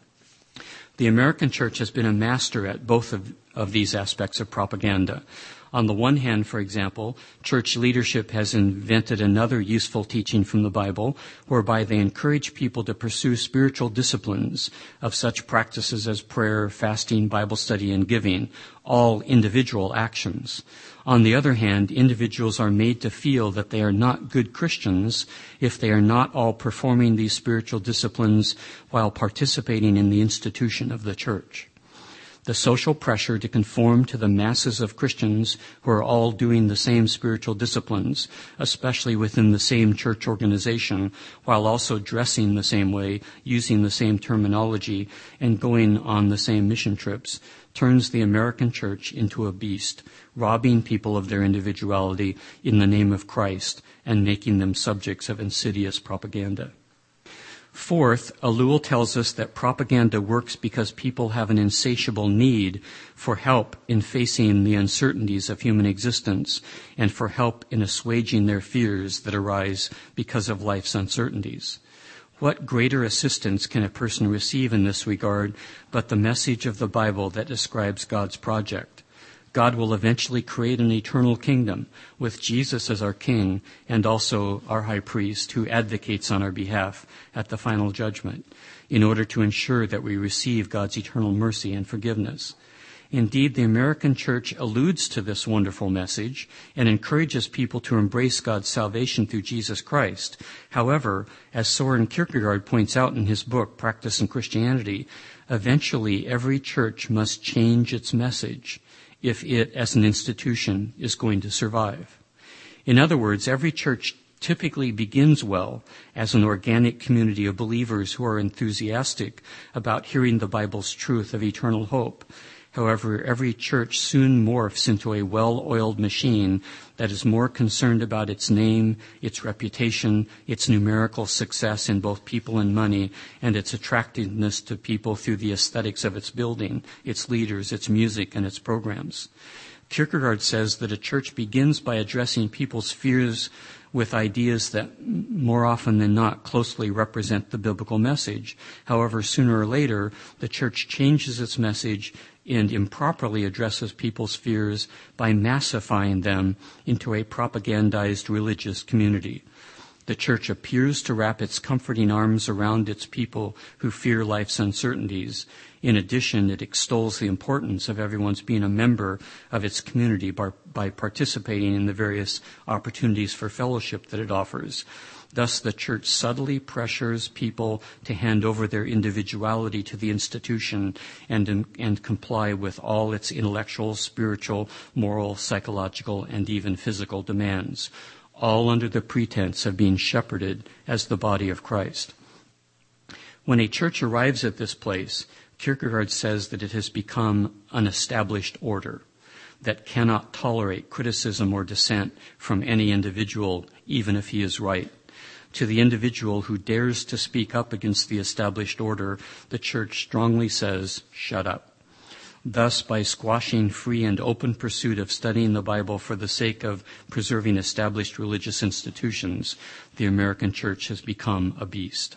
The American church has been a master at both of, of these aspects of propaganda. On the one hand, for example, church leadership has invented another useful teaching from the Bible, whereby they encourage people to pursue spiritual disciplines of such practices as prayer, fasting, Bible study, and giving, all individual actions. On the other hand, individuals are made to feel that they are not good Christians if they are not all performing these spiritual disciplines while participating in the institution of the church. The social pressure to conform to the masses of Christians who are all doing the same spiritual disciplines, especially within the same church organization, while also dressing the same way, using the same terminology, and going on the same mission trips, turns the American church into a beast, robbing people of their individuality in the name of Christ and making them subjects of insidious propaganda. Fourth, Ellul tells us that propaganda works because people have an insatiable need for help in facing the uncertainties of human existence and for help in assuaging their fears that arise because of life's uncertainties. What greater assistance can a person receive in this regard but the message of the Bible that describes God's project? God will eventually create an eternal kingdom with Jesus as our king and also our high priest who advocates on our behalf at the final judgment in order to ensure that we receive God's eternal mercy and forgiveness. Indeed, the American church alludes to this wonderful message and encourages people to embrace God's salvation through Jesus Christ. However, as Soren Kierkegaard points out in his book, Practice in Christianity, eventually every church must change its message if it, as an institution, is going to survive. In other words, every church typically begins well as an organic community of believers who are enthusiastic about hearing the Bible's truth of eternal hope. However, every church soon morphs into a well-oiled machine that is more concerned about its name, its reputation, its numerical success in both people and money, and its attractiveness to people through the aesthetics of its building, its leaders, its music, and its programs. Kierkegaard says that a church begins by addressing people's fears with ideas that more often than not closely represent the biblical message. However, sooner or later, the church changes its message and improperly addresses people's fears by massifying them into a propagandized religious community. The church appears to wrap its comforting arms around its people who fear life's uncertainties. In addition, it extols the importance of everyone's being a member of its community by, by participating in the various opportunities for fellowship that it offers. Thus, the church subtly pressures people to hand over their individuality to the institution and, and comply with all its intellectual, spiritual, moral, psychological, and even physical demands, all under the pretense of being shepherded as the body of Christ. When a church arrives at this place, Kierkegaard says that it has become an established order that cannot tolerate criticism or dissent from any individual, even if he is right. To the individual who dares to speak up against the established order, the church strongly says, shut up. Thus, by squashing free and open pursuit of studying the Bible for the sake of preserving established religious institutions, the American church has become a beast.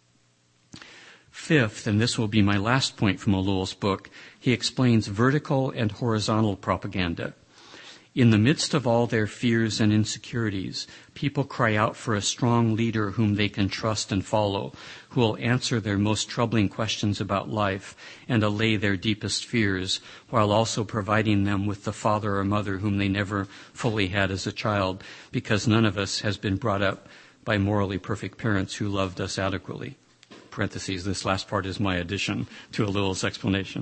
Fifth, and this will be my last point from Ellul's book, he explains vertical and horizontal propaganda. In the midst of all their fears and insecurities, people cry out for a strong leader whom they can trust and follow, who will answer their most troubling questions about life and allay their deepest fears, while also providing them with the father or mother whom they never fully had as a child, because none of us has been brought up by morally perfect parents who loved us adequately. Parentheses, this last part is my addition to a little explanation.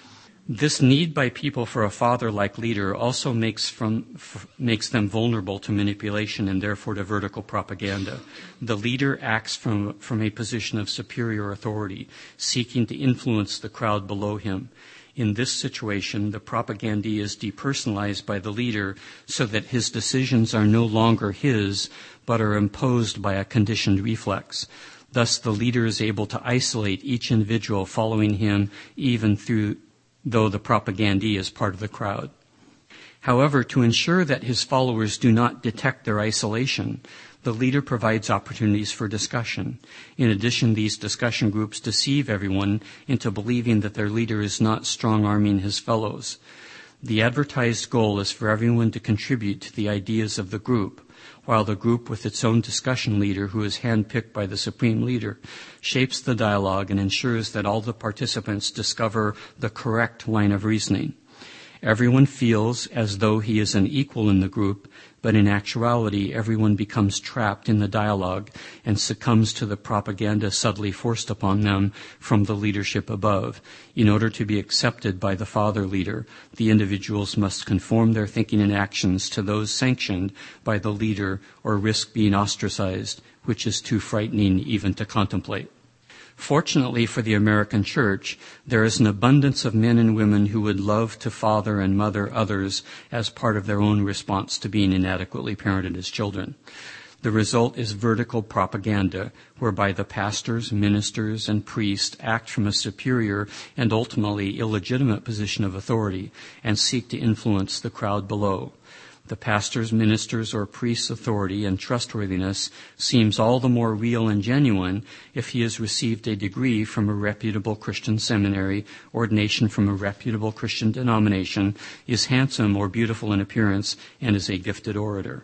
This need by people for a father-like leader also makes from f- makes them vulnerable to manipulation and therefore to vertical propaganda. The leader acts from, from a position of superior authority, seeking to influence the crowd below him. In this situation, the propagandee is depersonalized by the leader so that his decisions are no longer his, but are imposed by a conditioned reflex. Thus, the leader is able to isolate each individual following him even through though the propagandee is part of the crowd. However, to ensure that his followers do not detect their isolation, the leader provides opportunities for discussion. In addition, these discussion groups deceive everyone into believing that their leader is not strong-arming his fellows. The advertised goal is for everyone to contribute to the ideas of the group, while the group with its own discussion leader, who is handpicked by the supreme leader, shapes the dialogue and ensures that all the participants discover the correct line of reasoning. Everyone feels as though he is an equal in the group, but in actuality, everyone becomes trapped in the dialogue and succumbs to the propaganda subtly forced upon them from the leadership above. In order to be accepted by the father leader, the individuals must conform their thinking and actions to those sanctioned by the leader or risk being ostracized, which is too frightening even to contemplate. Fortunately for the American church, there is an abundance of men and women who would love to father and mother others as part of their own response to being inadequately parented as children. The result is vertical propaganda, whereby the pastors, ministers, and priests act from a superior and ultimately illegitimate position of authority and seek to influence the crowd below. The pastor's, minister's, or priest's authority and trustworthiness seems all the more real and genuine if he has received a degree from a reputable Christian seminary, ordination from a reputable Christian denomination, is handsome or beautiful in appearance, and is a gifted orator.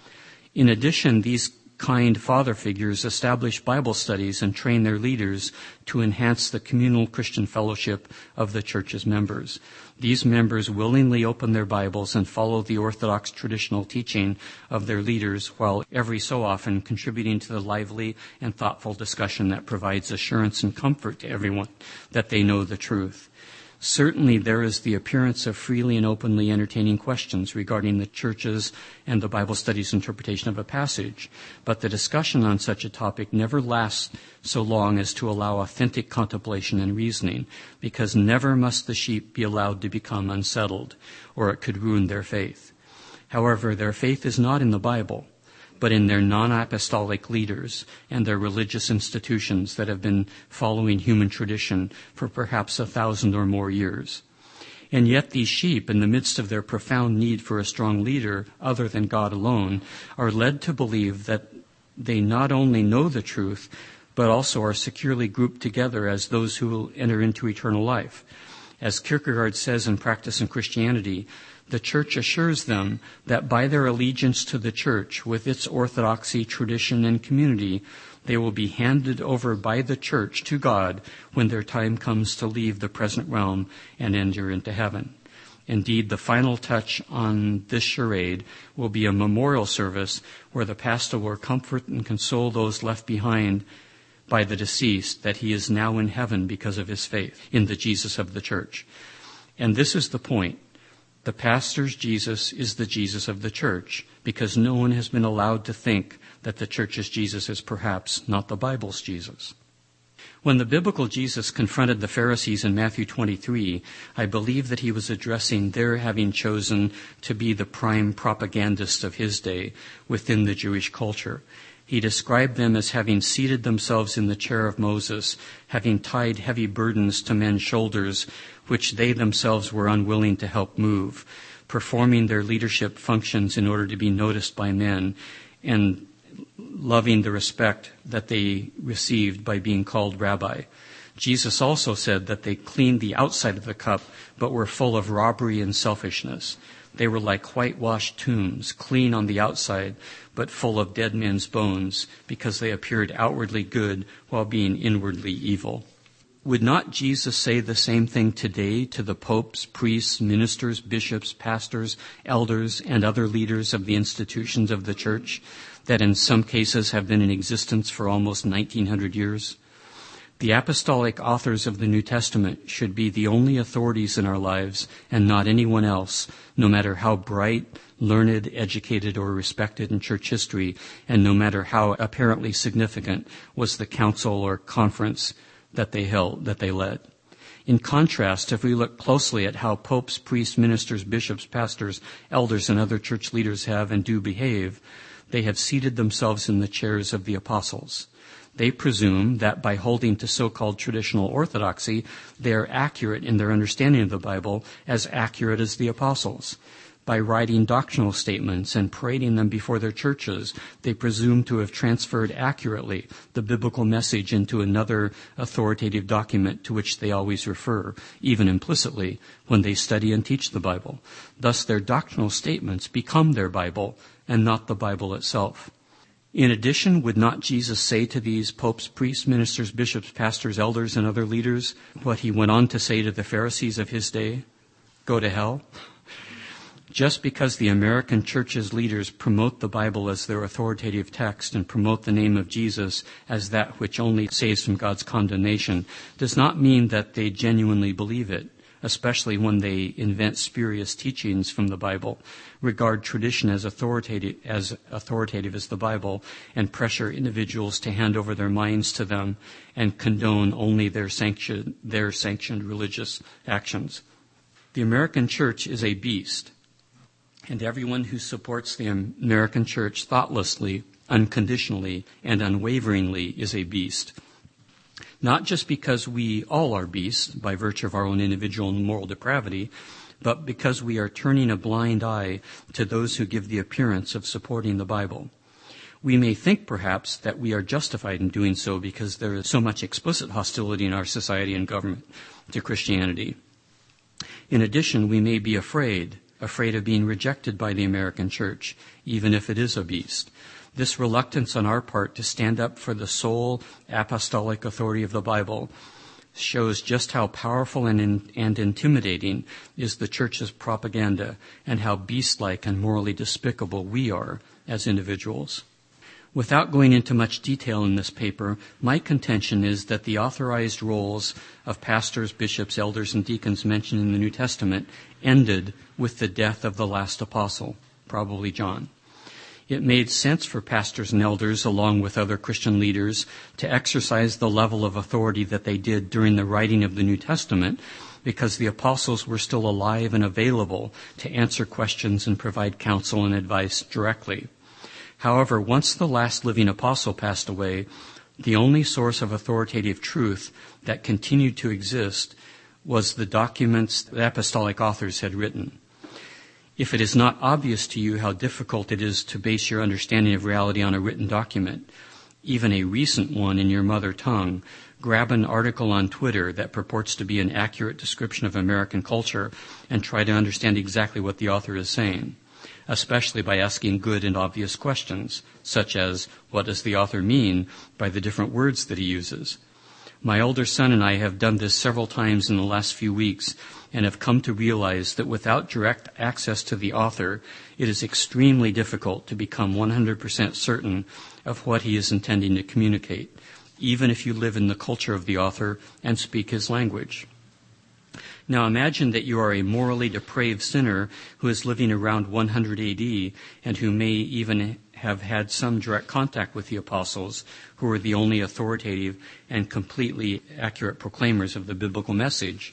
In addition, these kind father figures establish Bible studies and train their leaders to enhance the communal Christian fellowship of the church's members. These members willingly open their Bibles and follow the orthodox traditional teaching of their leaders, while every so often contributing to the lively and thoughtful discussion that provides assurance and comfort to everyone that they know the truth. Certainly there is the appearance of freely and openly entertaining questions regarding the church's and the Bible study's interpretation of a passage, but the discussion on such a topic never lasts so long as to allow authentic contemplation and reasoning, because never must the sheep be allowed to become unsettled, or it could ruin their faith. However, their faith is not in the Bible, but in their non-apostolic leaders and their religious institutions that have been following human tradition for perhaps a thousand or more years. And yet these sheep, in the midst of their profound need for a strong leader other than God alone, are led to believe that they not only know the truth, but also are securely grouped together as those who will enter into eternal life. As Kierkegaard says in Practice in Christianity, the church assures them that by their allegiance to the church, with its orthodoxy, tradition, and community, they will be handed over by the church to God when their time comes to leave the present realm and enter into heaven. Indeed, the final touch on this charade will be a memorial service where the pastor will comfort and console those left behind by the deceased that he is now in heaven because of his faith in the Jesus of the church. And this is the point. The pastor's Jesus is the Jesus of the church, because no one has been allowed to think that the church's Jesus is perhaps not the Bible's Jesus. When the biblical Jesus confronted the Pharisees in Matthew twenty-three, I believe that he was addressing their having chosen to be the prime propagandists of his day within the Jewish culture. He described them as having seated themselves in the chair of Moses, having tied heavy burdens to men's shoulders, which they themselves were unwilling to help move, performing their leadership functions in order to be noticed by men, and loving the respect that they received by being called rabbi. Jesus also said that they cleaned the outside of the cup, but were full of robbery and selfishness. They were like whitewashed tombs, clean on the outside, but full of dead men's bones, because they appeared outwardly good while being inwardly evil. Would not Jesus say the same thing today to the popes, priests, ministers, bishops, pastors, elders, and other leaders of the institutions of the church that in some cases have been in existence for almost nineteen hundred years? The apostolic authors of the New Testament should be the only authorities in our lives and not anyone else, no matter how bright, learned, educated, or respected in church history, and no matter how apparently significant was the council or conference that they held, that they led. In contrast, if we look closely at how popes, priests, ministers, bishops, pastors, elders, and other church leaders have and do behave, they have seated themselves in the chairs of the apostles. They presume that by holding to so-called traditional orthodoxy, they are accurate in their understanding of the Bible, as accurate as the apostles. By writing doctrinal statements and parading them before their churches, they presume to have transferred accurately the biblical message into another authoritative document to which they always refer, even implicitly, when they study and teach the Bible. Thus, their doctrinal statements become their Bible and not the Bible itself. In addition, would not Jesus say to these popes, priests, ministers, bishops, pastors, elders, and other leaders what he went on to say to the Pharisees of his day? Go to hell? Just because the American church's leaders promote the Bible as their authoritative text and promote the name of Jesus as that which only saves from God's condemnation does not mean that they genuinely believe it, especially when they invent spurious teachings from the Bible, regard tradition as authoritative as authoritative as the Bible, and pressure individuals to hand over their minds to them and condone only their sanctioned, their sanctioned religious actions. The American church is a beast, and everyone who supports the American church thoughtlessly, unconditionally, and unwaveringly is a beast. Not just because we all are beasts by virtue of our own individual and moral depravity, but because we are turning a blind eye to those who give the appearance of supporting the Bible. We may think, perhaps, that we are justified in doing so because there is so much explicit hostility in our society and government to Christianity. In addition, we may be afraid, afraid of being rejected by the American church, even if it is a beast. This reluctance on our part to stand up for the sole apostolic authority of the Bible shows just how powerful and, in, and intimidating is the church's propaganda and how beast-like and morally despicable we are as individuals. Without going into much detail in this paper, my contention is that the authorized roles of pastors, bishops, elders, and deacons mentioned in the New Testament ended with the death of the last apostle, probably John. It made sense for pastors and elders, along with other Christian leaders, to exercise the level of authority that they did during the writing of the New Testament, because the apostles were still alive and available to answer questions and provide counsel and advice directly. However, once the last living apostle passed away, the only source of authoritative truth that continued to exist was the documents the apostolic authors had written. If it is not obvious to you how difficult it is to base your understanding of reality on a written document, even a recent one in your mother tongue, grab an article on Twitter that purports to be an accurate description of American culture and try to understand exactly what the author is saying, especially by asking good and obvious questions, such as, what does the author mean by the different words that he uses? My older son and I have done this several times in the last few weeks and have come to realize that without direct access to the author, it is extremely difficult to become one hundred percent certain of what he is intending to communicate, even if you live in the culture of the author and speak his language. Now imagine that you are a morally depraved sinner who is living around one hundred A D and who may even have had some direct contact with the apostles, who were the only authoritative and completely accurate proclaimers of the biblical message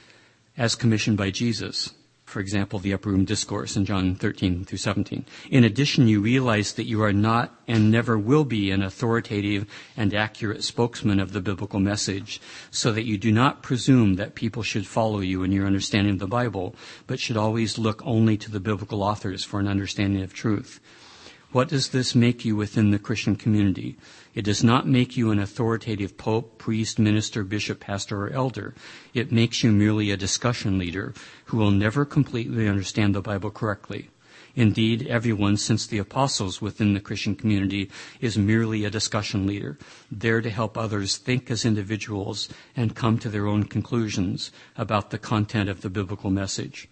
as commissioned by Jesus. For example, the Upper Room Discourse in John thirteen through seventeen. In addition, you realize that you are not and never will be an authoritative and accurate spokesman of the biblical message, so that you do not presume that people should follow you in your understanding of the Bible, but should always look only to the biblical authors for an understanding of truth. What does this make you within the Christian community? It does not make you an authoritative pope, priest, minister, bishop, pastor, or elder. It makes you merely a discussion leader who will never completely understand the Bible correctly. Indeed, everyone since the apostles within the Christian community is merely a discussion leader, there to help others think as individuals and come to their own conclusions about the content of the biblical message.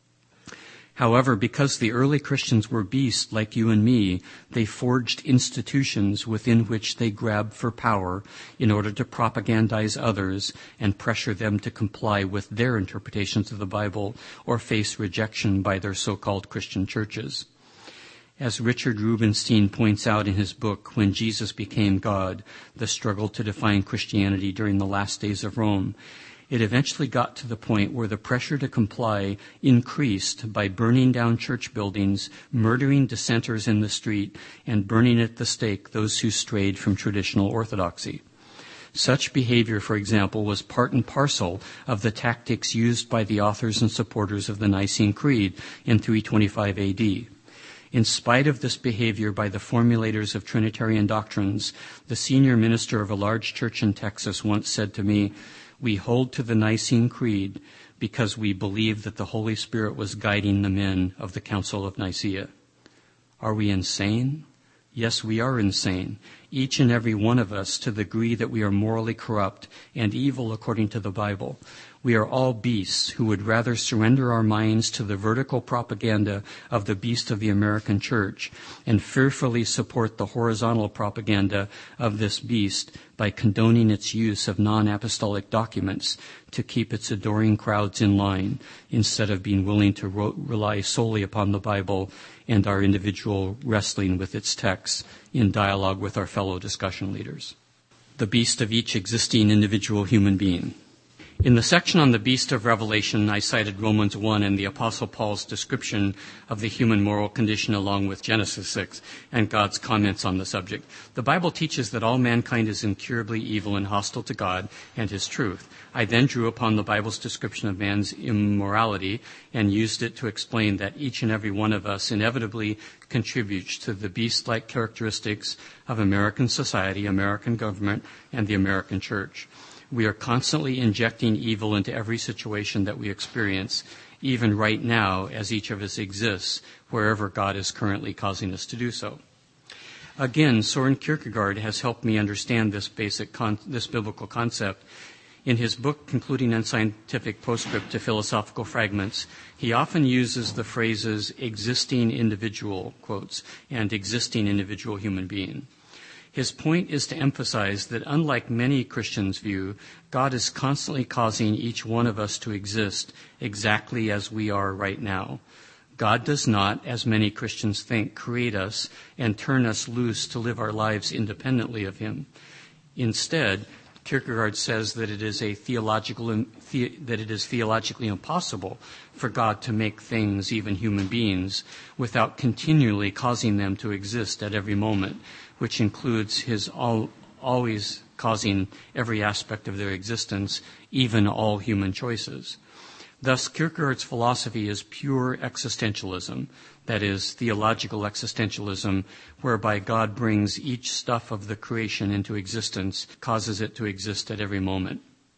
However, because the early Christians were beasts like you and me, they forged institutions within which they grabbed for power in order to propagandize others and pressure them to comply with their interpretations of the Bible or face rejection by their so-called Christian churches. As Richard Rubenstein points out in his book, When Jesus Became God, The Struggle to Define Christianity During the Last Days of Rome, it eventually got to the point where the pressure to comply increased by burning down church buildings, murdering dissenters in the street, and burning at the stake those who strayed from traditional orthodoxy. Such behavior, for example, was part and parcel of the tactics used by the authors and supporters of the Nicene Creed in three twenty-five A D. In spite of this behavior by the formulators of Trinitarian doctrines, the senior minister of a large church in Texas once said to me, "We hold to the Nicene Creed because we believe that the Holy Spirit was guiding the men of the Council of Nicaea." Are we insane? Yes, we are insane, each and every one of us, to the degree that we are morally corrupt and evil according to the Bible. We are all beasts who would rather surrender our minds to the vertical propaganda of the beast of the American church and fearfully support the horizontal propaganda of this beast by condoning its use of non-apostolic documents to keep its adoring crowds in line, instead of being willing to ro- rely solely upon the Bible and our individual wrestling with its texts in dialogue with our fellow discussion leaders. The beast of each existing individual human being. In the section on the beast of Revelation, I cited Romans one and the Apostle Paul's description of the human moral condition along with Genesis six and God's comments on the subject. The Bible teaches that all mankind is incurably evil and hostile to God and His truth. I then drew upon the Bible's description of man's immorality and used it to explain that each and every one of us inevitably contributes to the beast-like characteristics of American society, American government, and the American church. We are constantly injecting evil into every situation that we experience, even right now as each of us exists, wherever God is currently causing us to do so. Again, Soren Kierkegaard has helped me understand this basic, con- this biblical concept. In his book, Concluding Unscientific Postscript to Philosophical Fragments, he often uses the phrases existing individual, quotes, and existing individual human being. His point is to emphasize that unlike many Christians' view, God is constantly causing each one of us to exist exactly as we are right now. God does not, as many Christians think, create us and turn us loose to live our lives independently of Him. Instead, Kierkegaard says that it is a theological the, that it is theologically impossible for God to make things, even human beings, without continually causing them to exist at every moment, which includes His all, always causing every aspect of their existence, even all human choices. Thus, Kierkegaard's philosophy is pure existentialism, that is, theological existentialism, whereby God brings each stuff of the creation into existence, causes it to exist at every moment.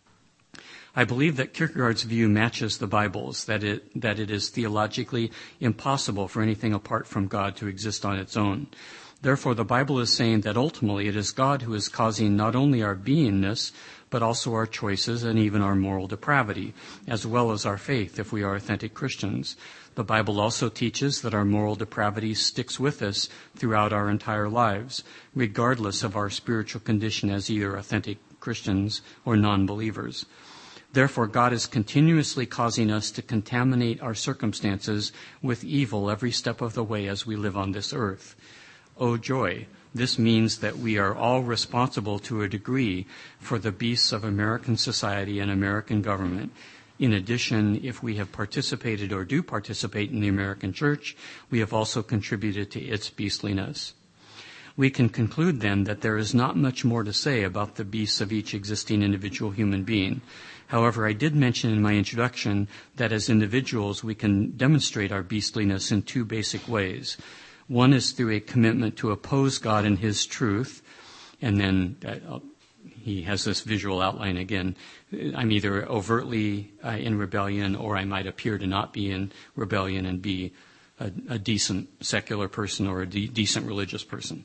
I believe that Kierkegaard's view matches the Bible's, that it, that it is theologically impossible for anything apart from God to exist on its own. Therefore, the Bible is saying that ultimately it is God who is causing not only our beingness, but also our choices and even our moral depravity, as well as our faith if we are authentic Christians. The Bible also teaches that our moral depravity sticks with us throughout our entire lives, regardless of our spiritual condition as either authentic Christians or non-believers. Therefore, God is continuously causing us to contaminate our circumstances with evil every step of the way as we live on this earth. Oh joy! This means that we are all responsible to a degree for the beasts of American society and American government. In addition, if we have participated or do participate in the American church, we have also contributed to its beastliness. We can conclude then that there is not much more to say about the beasts of each existing individual human being. However, I did mention in my introduction that as individuals we can demonstrate our beastliness in two basic ways. One is through a commitment to oppose God and His truth, and then uh, he has this visual outline again. I'm either overtly uh, in rebellion, or I might appear to not be in rebellion and be a, a decent secular person or a de- decent religious person.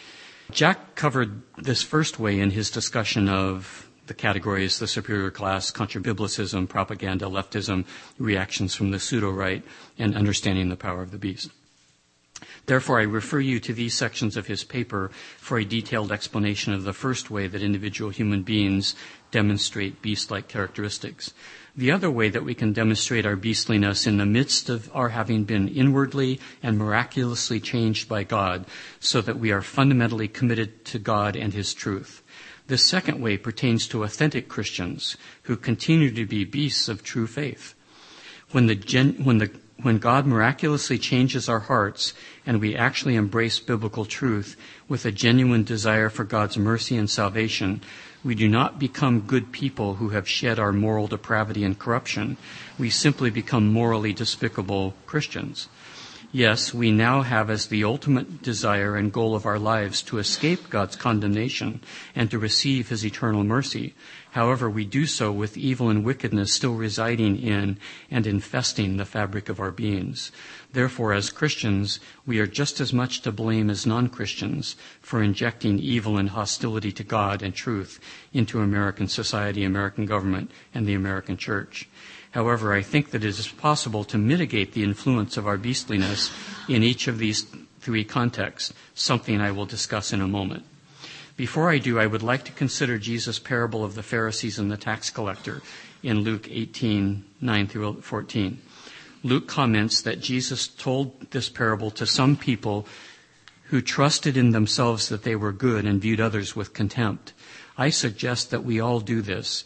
Jack covered this first way in his discussion of the categories, the superior class, contra-biblicism, propaganda, leftism, reactions from the pseudo-right, and understanding the power of the beast. Therefore, I refer you to these sections of his paper for a detailed explanation of the first way that individual human beings demonstrate beast-like characteristics. The other way that we can demonstrate our beastliness in the midst of our having been inwardly and miraculously changed by God, so that we are fundamentally committed to God and His truth. This second way pertains to authentic Christians who continue to be beasts of true faith. When the gen- when the when God miraculously changes our hearts and we actually embrace biblical truth with a genuine desire for God's mercy and salvation, we do not become good people who have shed our moral depravity and corruption. We simply become morally despicable Christians. Yes, we now have as the ultimate desire and goal of our lives to escape God's condemnation and to receive His eternal mercy. However, we do so with evil and wickedness still residing in and infesting the fabric of our beings. Therefore, as Christians, we are just as much to blame as non-Christians for injecting evil and hostility to God and truth into American society, American government, and the American church. However, I think that it is possible to mitigate the influence of our beastliness in each of these three contexts, something I will discuss in a moment. Before I do, I would like to consider Jesus' parable of the Pharisees and the tax collector in Luke eighteen, nine through fourteen. Luke comments that Jesus told this parable to some people who trusted in themselves that they were good and viewed others with contempt. I suggest that we all do this,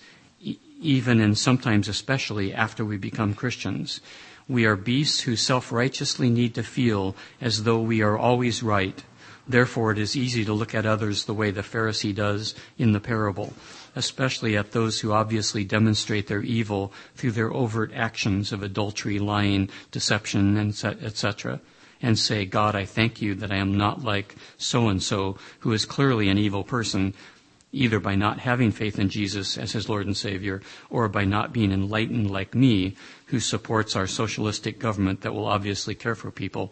even and sometimes especially after we become Christians. We are beasts who self-righteously need to feel as though we are always right. Therefore, it is easy to look at others the way the Pharisee does in the parable, especially at those who obviously demonstrate their evil through their overt actions of adultery, lying, deception, and et cetera, and say, God, I thank you that I am not like so-and-so, who is clearly an evil person, either by not having faith in Jesus as his Lord and Savior, or by not being enlightened like me, who supports our socialistic government that will obviously care for people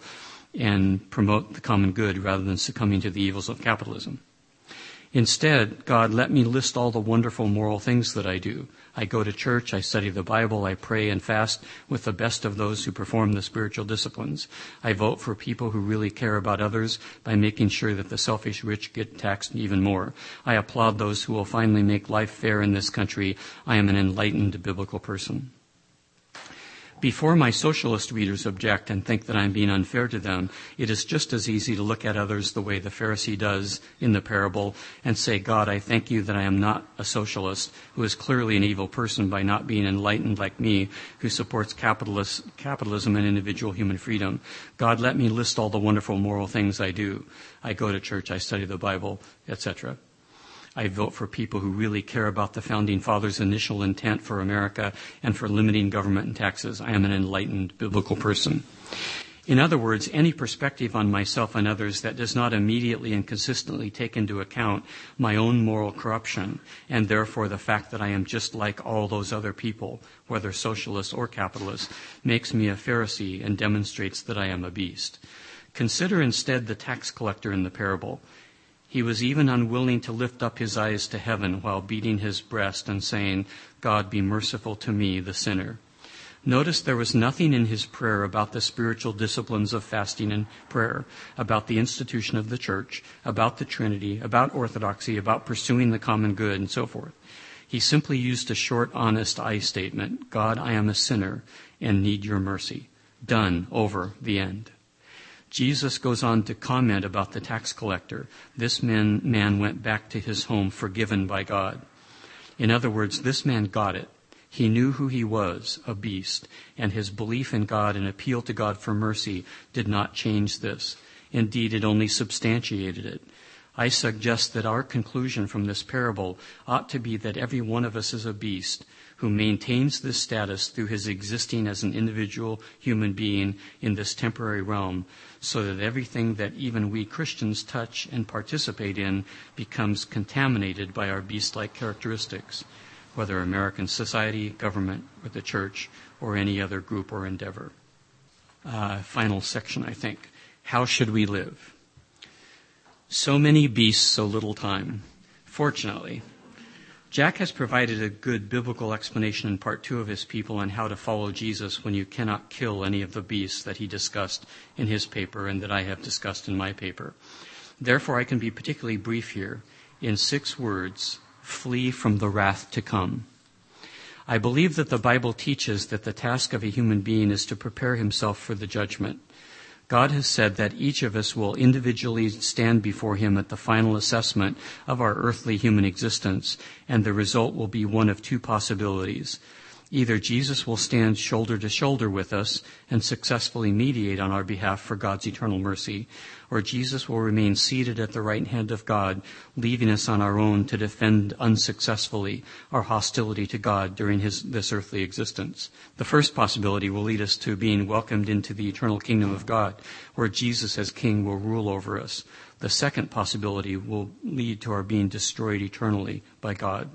and promote the common good rather than succumbing to the evils of capitalism. Instead, God, let me list all the wonderful moral things that I do. I go to church, I study the Bible, I pray and fast with the best of those who perform the spiritual disciplines. I vote for people who really care about others by making sure that the selfish rich get taxed even more. I applaud those who will finally make life fair in this country. I am an enlightened biblical person. Before my socialist readers object and think that I'm being unfair to them, it is just as easy to look at others the way the Pharisee does in the parable and say, God, I thank you that I am not a socialist who is clearly an evil person by not being enlightened like me, who supports capitalist, capitalism and individual human freedom. God, let me list all the wonderful moral things I do. I go to church, I study the Bible, et cetera. I vote for people who really care about the Founding Fathers' initial intent for America and for limiting government and taxes. I am an enlightened biblical person. In other words, any perspective on myself and others that does not immediately and consistently take into account my own moral corruption, and therefore the fact that I am just like all those other people, whether socialists or capitalists, makes me a Pharisee and demonstrates that I am a beast. Consider instead the tax collector in the parable. He was even unwilling to lift up his eyes to heaven while beating his breast and saying, God, be merciful to me, the sinner. Notice there was nothing in his prayer about the spiritual disciplines of fasting and prayer, about the institution of the church, about the Trinity, about orthodoxy, about pursuing the common good, and so forth. He simply used a short, honest I statement, God, I am a sinner and need your mercy. Done. Over. The end. Jesus goes on to comment about the tax collector. This man, man went back to his home forgiven by God. In other words, this man got it. He knew who he was, a beast, and his belief in God and appeal to God for mercy did not change this. Indeed, it only substantiated it. I suggest that our conclusion from this parable ought to be that every one of us is a beast who maintains this status through his existing as an individual human being in this temporary realm, so that everything that even we Christians touch and participate in becomes contaminated by our beast-like characteristics, whether American society, government, or the church, or any other group or endeavor. uh, final section, I think. How should we live? So many beasts, so little time. Fortunately, Jack has provided a good biblical explanation in part two of his people on how to follow Jesus when you cannot kill any of the beasts that he discussed in his paper and that I have discussed in my paper. Therefore, I can be particularly brief here. In six words, flee from the wrath to come. I believe that the Bible teaches that the task of a human being is to prepare himself for the judgment. God has said that each of us will individually stand before him at the final assessment of our earthly human existence, and the result will be one of two possibilities. Either Jesus will stand shoulder to shoulder with us and successfully mediate on our behalf for God's eternal mercy, or Jesus will remain seated at the right hand of God, leaving us on our own to defend unsuccessfully our hostility to God during his, this earthly existence. The first possibility will lead us to being welcomed into the eternal kingdom of God, where Jesus as King will rule over us. The second possibility will lead to our being destroyed eternally by God.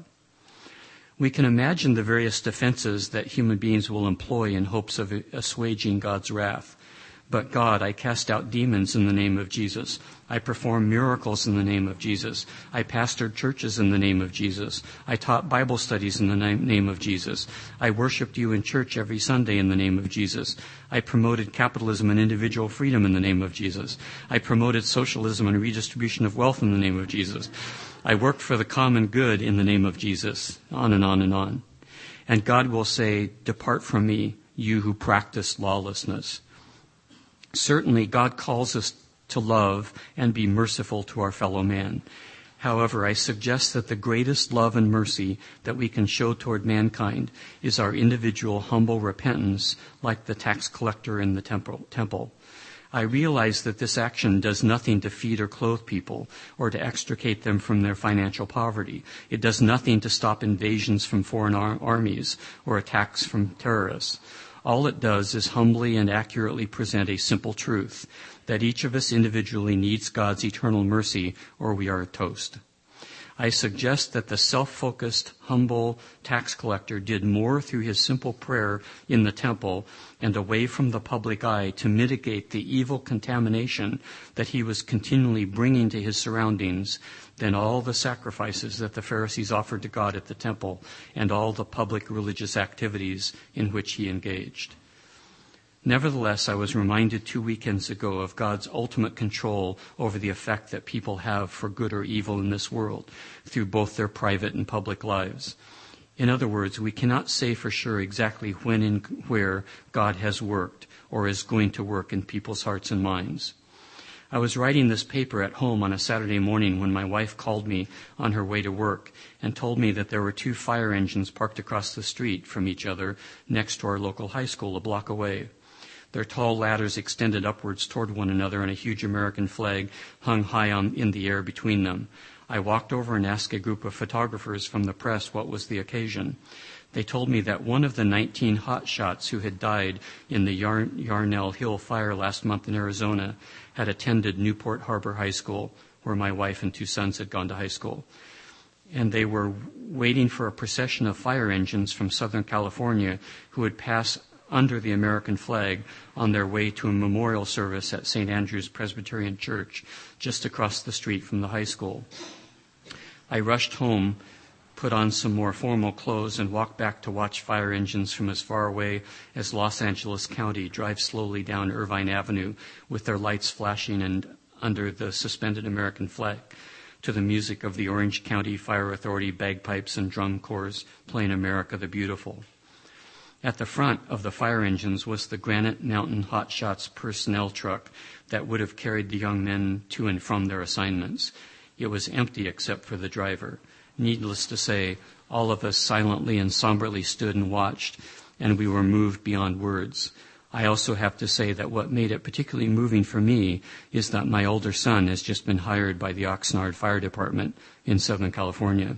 We can imagine the various defenses that human beings will employ in hopes of assuaging God's wrath. But God, I cast out demons in the name of Jesus. I perform miracles in the name of Jesus. I pastored churches in the name of Jesus. I taught Bible studies in the name of Jesus. I worshiped you in church every Sunday in the name of Jesus. I promoted capitalism and individual freedom in the name of Jesus. I promoted socialism and redistribution of wealth in the name of Jesus. I worked for the common good in the name of Jesus, on and on and on. And God will say, depart from me, you who practice lawlessness. Certainly, God calls us to love and be merciful to our fellow man. However, I suggest that the greatest love and mercy that we can show toward mankind is our individual humble repentance, like the tax collector in the temple. temple. I realize that this action does nothing to feed or clothe people or to extricate them from their financial poverty. It does nothing to stop invasions from foreign ar- armies or attacks from terrorists. All it does is humbly and accurately present a simple truth, that each of us individually needs God's eternal mercy or we are toast. I suggest that the self-focused, humble tax collector did more through his simple prayer in the temple and away from the public eye to mitigate the evil contamination that he was continually bringing to his surroundings than all the sacrifices that the Pharisees offered to God at the temple and all the public religious activities in which he engaged. Nevertheless, I was reminded two weekends ago of God's ultimate control over the effect that people have for good or evil in this world through both their private and public lives. In other words, we cannot say for sure exactly when and where God has worked or is going to work in people's hearts and minds. I was writing this paper at home on a Saturday morning when my wife called me on her way to work and told me that there were two fire engines parked across the street from each other next to our local high school a block away. Their tall ladders extended upwards toward one another, and a huge American flag hung high on, in the air between them. I walked over and asked a group of photographers from the press what was the occasion. They told me that one of the nineteen hotshots who had died in the Yar- Yarnell Hill fire last month in Arizona had attended Newport Harbor High School, where my wife and two sons had gone to high school. And they were waiting for a procession of fire engines from Southern California who would pass under the American flag on their way to a memorial service at Saint Andrew's Presbyterian Church, just across the street from the high school. I rushed home, put on some more formal clothes, and walked back to watch fire engines from as far away as Los Angeles County drive slowly down Irvine Avenue with their lights flashing and under the suspended American flag to the music of the Orange County Fire Authority bagpipes and drum corps playing America the Beautiful. At the front of the fire engines was the Granite Mountain Hotshots personnel truck that would have carried the young men to and from their assignments. It was empty except for the driver. Needless to say, all of us silently and somberly stood and watched, and we were moved beyond words. I also have to say that what made it particularly moving for me is that my older son has just been hired by the Oxnard Fire Department in Southern California.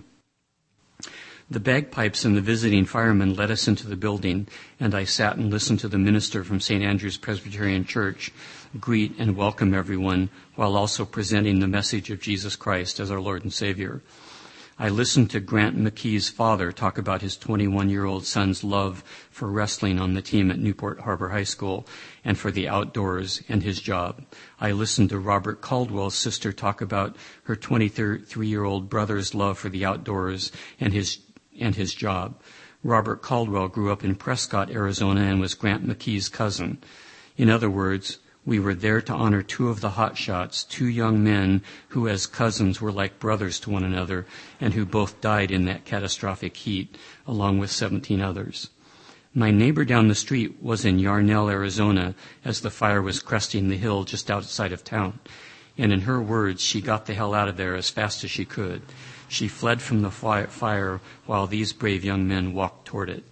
The bagpipes and the visiting firemen led us into the building, and I sat and listened to the minister from Saint Andrew's Presbyterian Church greet and welcome everyone while also presenting the message of Jesus Christ as our Lord and Savior. I listened to Grant McKee's father talk about his twenty-one-year-old son's love for wrestling on the team at Newport Harbor High School and for the outdoors and his job. I listened to Robert Caldwell's sister talk about her twenty-three-year-old brother's love for the outdoors and his and his job. Robert Caldwell grew up in Prescott, Arizona, and was Grant McKee's cousin. In other words, we were there to honor two of the hotshots, two young men who as cousins were like brothers to one another and who both died in that catastrophic heat, along with seventeen others. My neighbor down the street was in Yarnell, Arizona, as the fire was cresting the hill just outside of town. And in her words, she got the hell out of there as fast as she could. She fled from the fire while these brave young men walked toward it.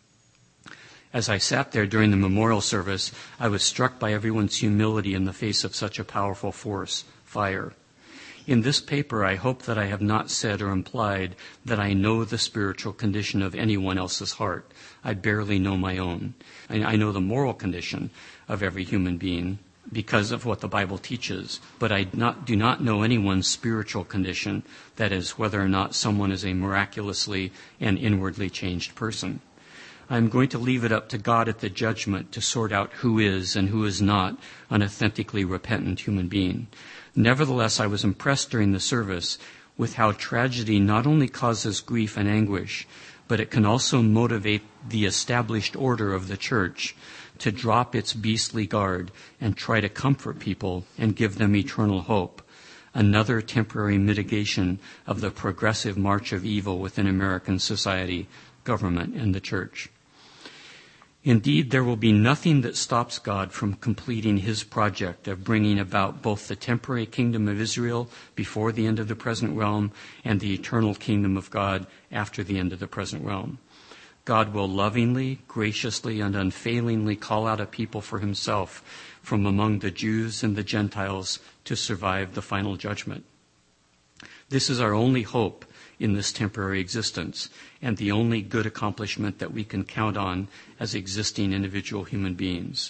As I sat there during the memorial service, I was struck by everyone's humility in the face of such a powerful force, fire. In this paper, I hope that I have not said or implied that I know the spiritual condition of anyone else's heart. I barely know my own. I know the moral condition of every human being because of what the Bible teaches, but I not, do not know anyone's spiritual condition, that is, whether or not someone is a miraculously and inwardly changed person. I'm going to leave it up to God at the judgment to sort out who is and who is not an authentically repentant human being. Nevertheless, I was impressed during the service with how tragedy not only causes grief and anguish, but it can also motivate the established order of the church to drop its beastly guard and try to comfort people and give them eternal hope. Another temporary mitigation of the progressive march of evil within American society, government, and the church. Indeed, there will be nothing that stops God from completing his project of bringing about both the temporary kingdom of Israel before the end of the present realm and the eternal kingdom of God after the end of the present realm. God will lovingly, graciously, and unfailingly call out a people for himself from among the Jews and the Gentiles to survive the final judgment. This is our only hope in this temporary existence, and the only good accomplishment that we can count on as existing individual human beings.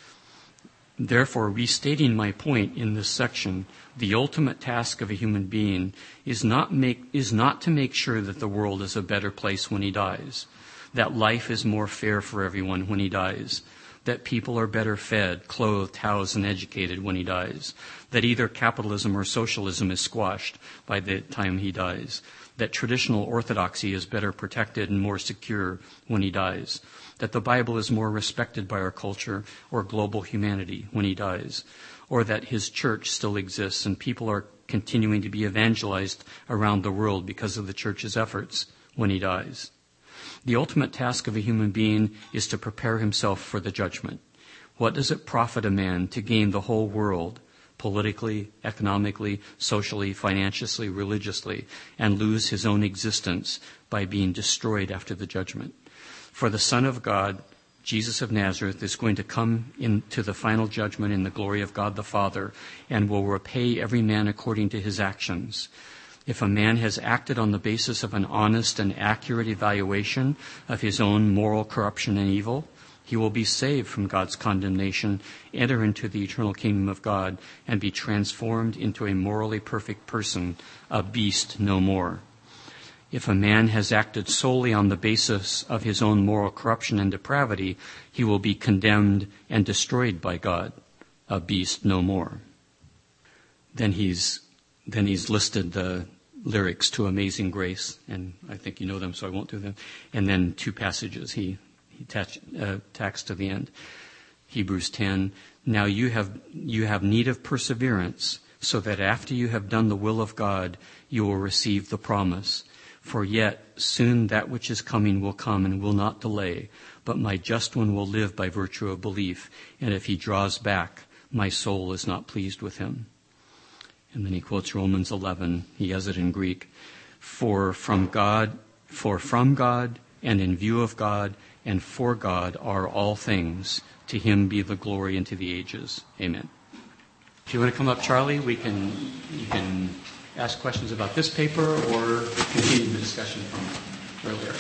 Therefore, restating my point in this section, the ultimate task of a human being is not make is not to make sure that the world is a better place when he dies, that life is more fair for everyone when he dies, that people are better fed, clothed, housed, and educated when he dies, that either capitalism or socialism is squashed by the time he dies, that traditional orthodoxy is better protected and more secure when he dies, that the Bible is more respected by our culture or global humanity when he dies, or that his church still exists and people are continuing to be evangelized around the world because of the church's efforts when he dies. The ultimate task of a human being is to prepare himself for the judgment. What does it profit a man to gain the whole world, politically, economically, socially, financially, religiously, and lose his own existence by being destroyed after the judgment? For the Son of God, Jesus of Nazareth, is going to come into the final judgment in the glory of God the Father and will repay every man according to his actions. If a man has acted on the basis of an honest and accurate evaluation of his own moral corruption and evil, he will be saved from God's condemnation, enter into the eternal kingdom of God, and be transformed into a morally perfect person, a beast no more. If a man has acted solely on the basis of his own moral corruption and depravity, he will be condemned and destroyed by God, a beast no more. Then he's then he's listed the lyrics to Amazing Grace, and I think you know them, so I won't do them. And then two passages he he attach, uh, tacks to the end. Hebrews ten. Now you have you have need of perseverance, so that after you have done the will of God, you will receive the promise. For yet soon that which is coming will come and will not delay, but my just one will live by virtue of belief, and if he draws back, my soul is not pleased with him. And then he quotes Romans eleven. He has it in Greek. For from God, for from God, and in view of God, and for God are all things. To him be the glory into the ages. Amen. If you want to come up, Charlie, we can you can ask questions about this paper or continue the discussion from earlier.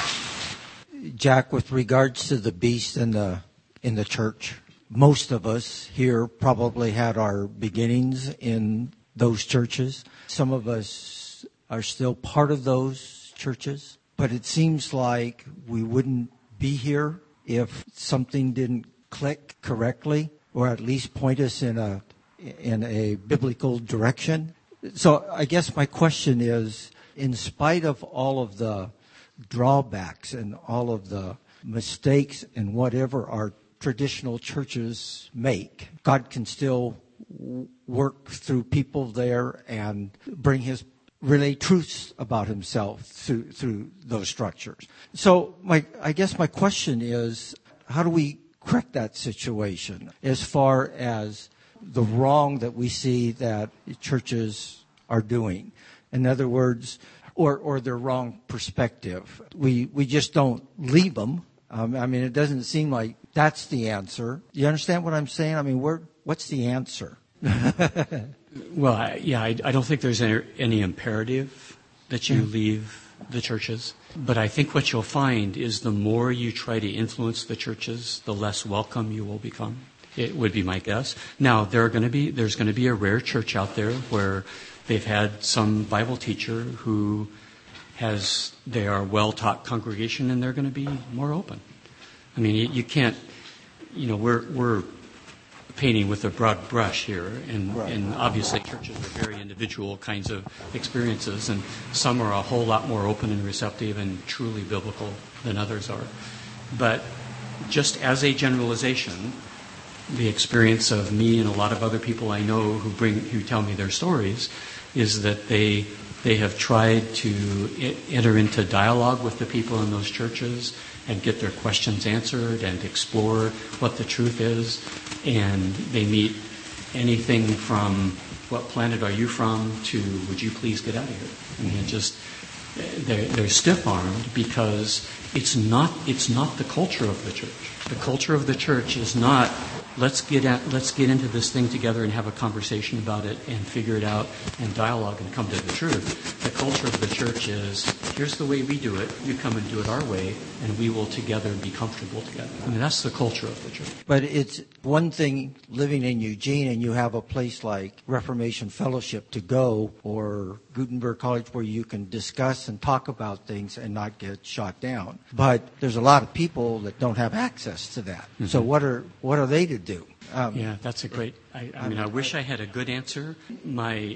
Jack, with regards to the beast in the in the church, most of us here probably had our beginnings in those churches. Some of us are still part of those churches. But it seems like we wouldn't be here if something didn't click correctly, or at least point us in a in a biblical direction. So I guess my question is, in spite of all of the drawbacks and all of the mistakes and whatever our traditional churches make, God can still work through people there and bring his relay truths about himself through through those structures. So my I guess my question is, how do we correct that situation as far as the wrong that we see that churches are doing? In other words, or or their wrong perspective. We we just don't leave them. Um, I mean, it doesn't seem like that's the answer. You understand what I'm saying? I mean, where what's the answer? Well, I, yeah, I, I don't think there's any, any imperative that you leave the churches. But I think what you'll find is the more you try to influence the churches, the less welcome you will become. It would be my guess. Now, there are going to be there's going to be a rare church out there where they've had some Bible teacher who has they are a well-taught congregation, and they're going to be more open. I mean, you, you can't, you know, we're we're painting with a broad brush here, and, right. and obviously churches are very individual kinds of experiences, and some are a whole lot more open and receptive and truly biblical than others are. But just as a generalization, the experience of me and a lot of other people I know who bring who tell me their stories is that they they have tried to I- enter into dialogue with the people in those churches and get their questions answered and explore what the truth is. And they meet anything from what planet are you from to would you please get out of here? I mean, it just they're, they're stiff-armed because it's not it's not the culture of the church. The culture of the church is not let's get at let's get into this thing together and have a conversation about it and figure it out and dialogue and come to the truth. The culture of the church is here's the way we do it. You come and do it our way, and we will together be comfortable together. I mean, that's the culture of the church. But it's one thing living in Eugene and you have a place like Reformation Fellowship to go, or Gutenberg College, where you can discuss and talk about things and not get shot down. But there's a lot of people that don't have access to that. Mm-hmm. So what are what are they to do? Um, yeah, that's a great. I, I mean, I wish I had a good answer. My,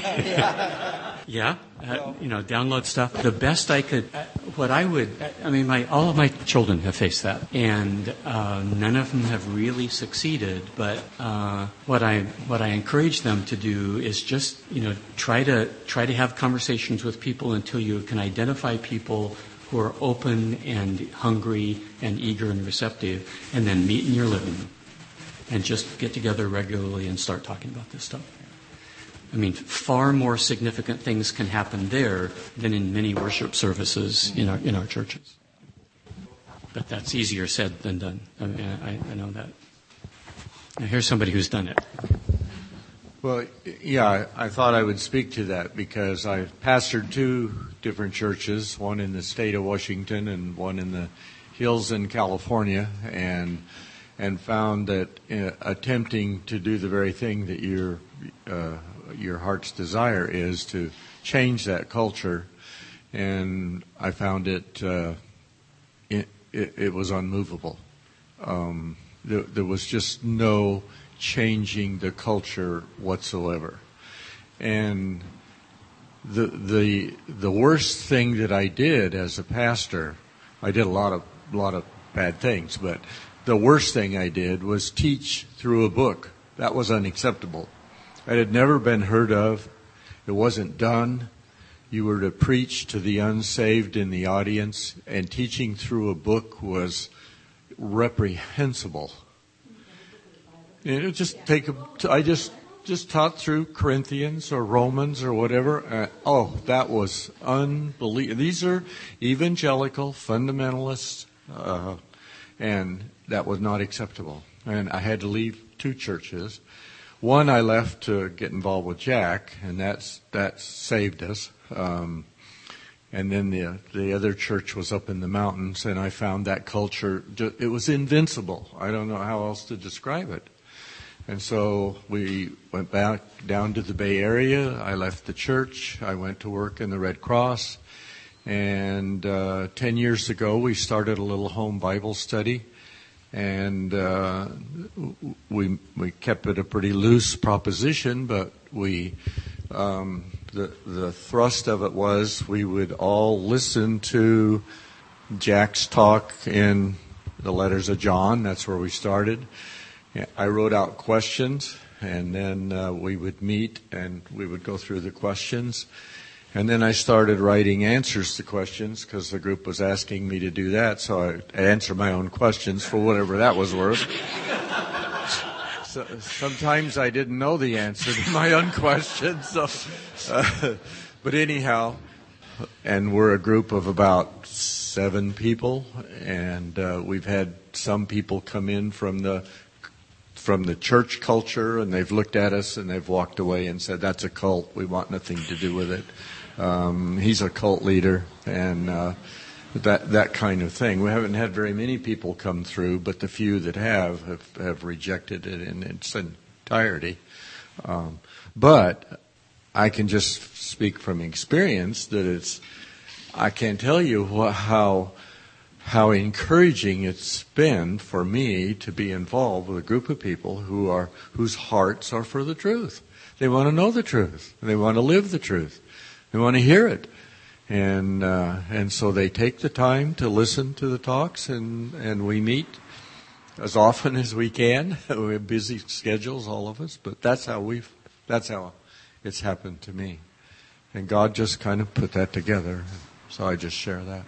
yeah, uh, you know, download stuff. The best I could, uh, what I would. I mean, my all of my children have faced that, and uh, none of them have really succeeded. But uh, what I what I encourage them to do is just, you know, try to try to have conversations with people until you can identify people who are open and hungry and eager and receptive, and then meet in your living room. And just get together regularly and start talking about this stuff. I mean, far more significant things can happen there than in many worship services in our in our churches. But that's easier said than done. I mean, I, I know that. Now, here's somebody who's done it. Well, yeah, I thought I would speak to that because I pastored two different churches, one in the state of Washington and one in the hills in California, and and found that uh, attempting to do the very thing that your uh, your heart's desire is to change that culture, and I found it uh, it, it, it was unmovable. Um, there, there was just no changing the culture whatsoever, and the the the worst thing that I did as a pastor, I did a lot of a lot of bad things, but the worst thing I did was teach through a book. That was unacceptable. It had never been heard of. It wasn't done. You were to preach to the unsaved in the audience, and teaching through a book was reprehensible. You know, just take a, I just just taught through Corinthians or Romans or whatever. Uh, oh, that was unbelievable. These are evangelical fundamentalists, uh, and that was not acceptable. And I had to leave two churches. One I left to get involved with Jack, and that's that saved us. Um, and then the the other church was up in the mountains, and I found that culture, it was invincible. I don't know how else to describe it. And so we went back down to the Bay Area. I left the church. I went to work in the Red Cross. And uh, ten years ago, we started a little home Bible study. And uh, we we kept it a pretty loose proposition, but we um, the the thrust of it was we would all listen to Jack's talk in the letters of John. That's where we started. I wrote out questions, and then uh, we would meet and we would go through the questions. And then I started writing answers to questions because the group was asking me to do that, so I answered my own questions for whatever that was worth. So, sometimes I didn't know the answer to my own questions. So, uh, but anyhow, and we're a group of about seven people, and uh, we've had some people come in from the from the church culture, and they've looked at us and they've walked away and said, "That's a cult. We want nothing to do with it." Um, he's a cult leader, and uh, that that kind of thing. We haven't had very many people come through, but the few that have have, have rejected it in its entirety. Um, but I can just speak from experience that it's. I can't tell you what, how how encouraging it's been for me to be involved with a group of people who are whose hearts are for the truth. They want to know the truth. They want to live the truth. They want to hear it, and uh, and so they take the time to listen to the talks, and, and we meet as often as we can. We have busy schedules, all of us, but that's how we've that's how it's happened to me, and God just kind of put that together. So I just share that.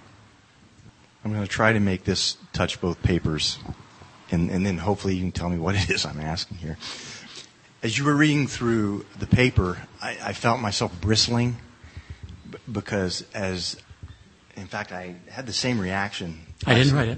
I'm going to try to make this touch both papers, and, and then hopefully you can tell me what it is I'm asking here. As you were reading through the paper, I, I felt myself bristling b- because as, in fact, I had the same reaction. I didn't write it.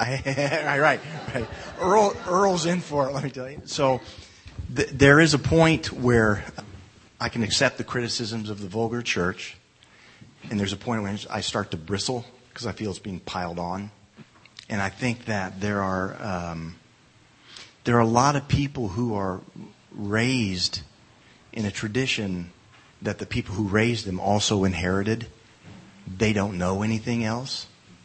I, right, right. Earl, Earl's in for it, let me tell you. So th- there is a point where I can accept the criticisms of the vulgar church, and there's a point when I start to bristle because I feel it's being piled on. And I think that there are um, there are a lot of people who are raised in a tradition that the people who raised them also inherited. They don't know anything else.